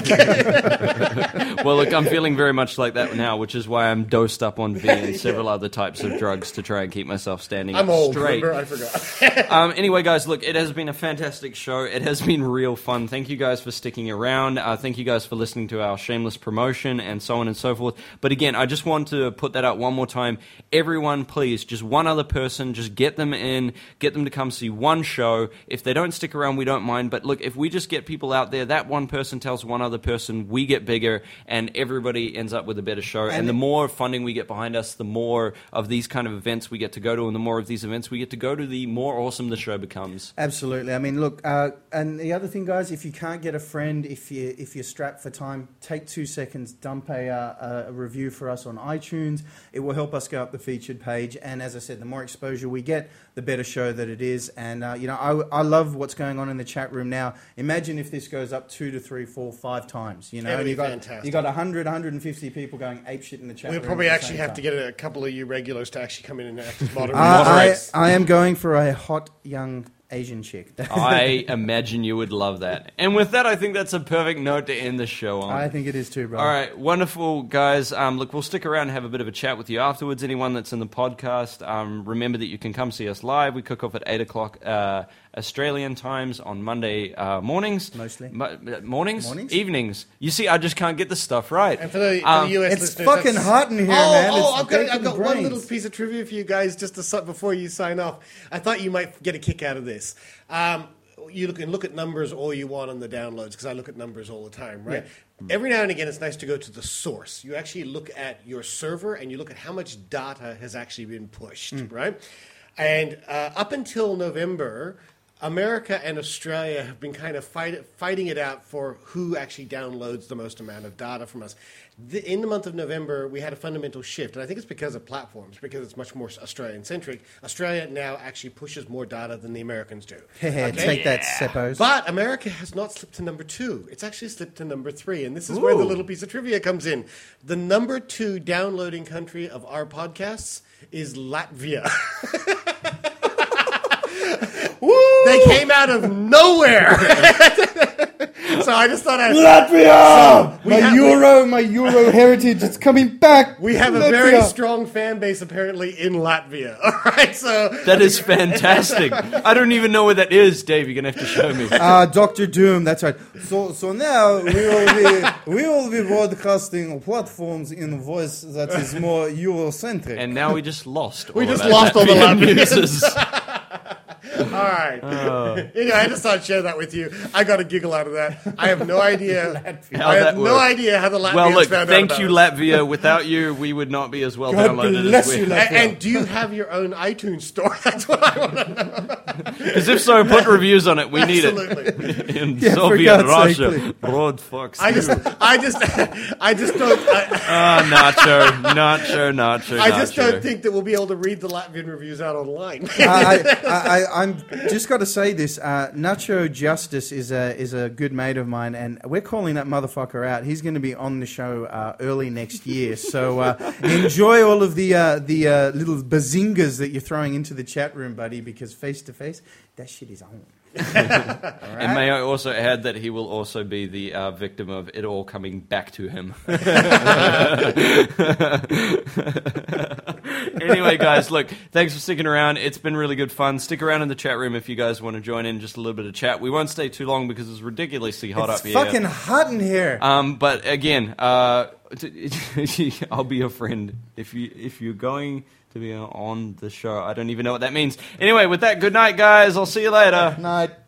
week. Well, look, I'm feeling very much like that now, which is why I'm dosed up on V and several other types of drugs to try and keep myself standing I'm up old, straight. Remember? I forgot. Anyway, guys, look, it has been a fantastic show. It has been real fun. Thank you guys for sticking around. Thank you guys for listening to our shameless promotion and so on and so forth. But again, I just want to put that out one more time. Everyone, please, just one other person, just get them in, get them to come see one show. If they don't stick around, we don't mind. But look, if we just get people out there, that one person tells one other person, we get bigger and everybody ends up with a better show. And the more funding we get behind us, the more of these kind of events we get to go to, and the more of these events we get to go to, the more awesome the show becomes. Absolutely. I mean, look, and the other thing, guys, if you can't get a friend, if you if you're strapped for time, take 2 seconds, dump a review for us on iTunes. It will help us go up the featured page. And as I said, the more exposure we get, the better show that it is. And I love what's going on in the chat room now. Imagine if this goes up 2 to 3, 4, 5 times. You know, you got 100, 150 people going apeshit in the chat room. We'll probably actually have to get a couple of you regulars to actually come in and act as moderators. I am going for a hot young Asian chick. I imagine you would love that. And with that, I think that's a perfect note to end the show on. I think it is too, bro. All right, wonderful, guys. Look, we'll stick around and have a bit of a chat with you afterwards. Anyone that's in the podcast, remember that you can come see us live. We kick off at 8 o'clock Australian times on Monday mornings. Mostly. Mornings? Evenings. You see, I just can't get the stuff right. And for the US it's listeners... fucking hot in here, man. I've got one little piece of trivia for you guys just before you sign off. I thought you might get a kick out of this. You can look at numbers all you want on the downloads, because I look at numbers all the time, right? Yeah. Every now and again, it's nice to go to the source. You actually look at your server and you look at how much data has actually been pushed, right? And up until November, America and Australia have been kind of fighting it out for who actually downloads the most amount of data from us. In the month of November, we had a fundamental shift, and I think it's because of platforms, because it's much more Australian-centric. Australia now actually pushes more data than the Americans do. Take that, Seppos. But America has not slipped to number 2. It's actually slipped to number 3, and this is where the little piece of trivia comes in. The number 2 downloading country of our podcasts is Latvia. They came out of nowhere. So I just thought Latvia! My Euro heritage is coming back. We have a very strong fan base apparently in Latvia. All right, so that is fantastic. I don't even know where that is, Dave. You're gonna have to show me. Dr. Doom. That's right. So now we will be broadcasting on platforms in a voice that is more Eurocentric. And now we just lost. We just lost all the Latvians. All right. I just thought I'd share that with you. I got a giggle out of that. I have no idea. I have no idea how the Latvians found out. Thank you, Latvia. Without you, we would not be as well downloaded as we are. And do you have your own iTunes store? That's what I want to know. Because if so, put reviews on it. We need it. In Soviet Russia. Broad fucks. I just don't. Nacho. I just don't think that we'll be able to read the Latvian reviews out online. I'm just got to say this. Nacho Justice is a good mate of mine, and we're calling that motherfucker out. He's going to be on the show early next year. So enjoy all of the little bazingas that you're throwing into the chat room, buddy, because face to face, that shit is on. Right. And may I also add that he will also be the victim of it all coming back to him. Anyway, guys, look, thanks for sticking around. It's been really good fun. Stick around in the chat room if you guys want to join in just a little bit of chat. We won't stay too long because it's ridiculously hot up here. It's fucking hot in here. But again, I'll be your friend if you're going to be on the show. I don't even know what that means. Anyway, with that, good night, guys. I'll see you later. Night.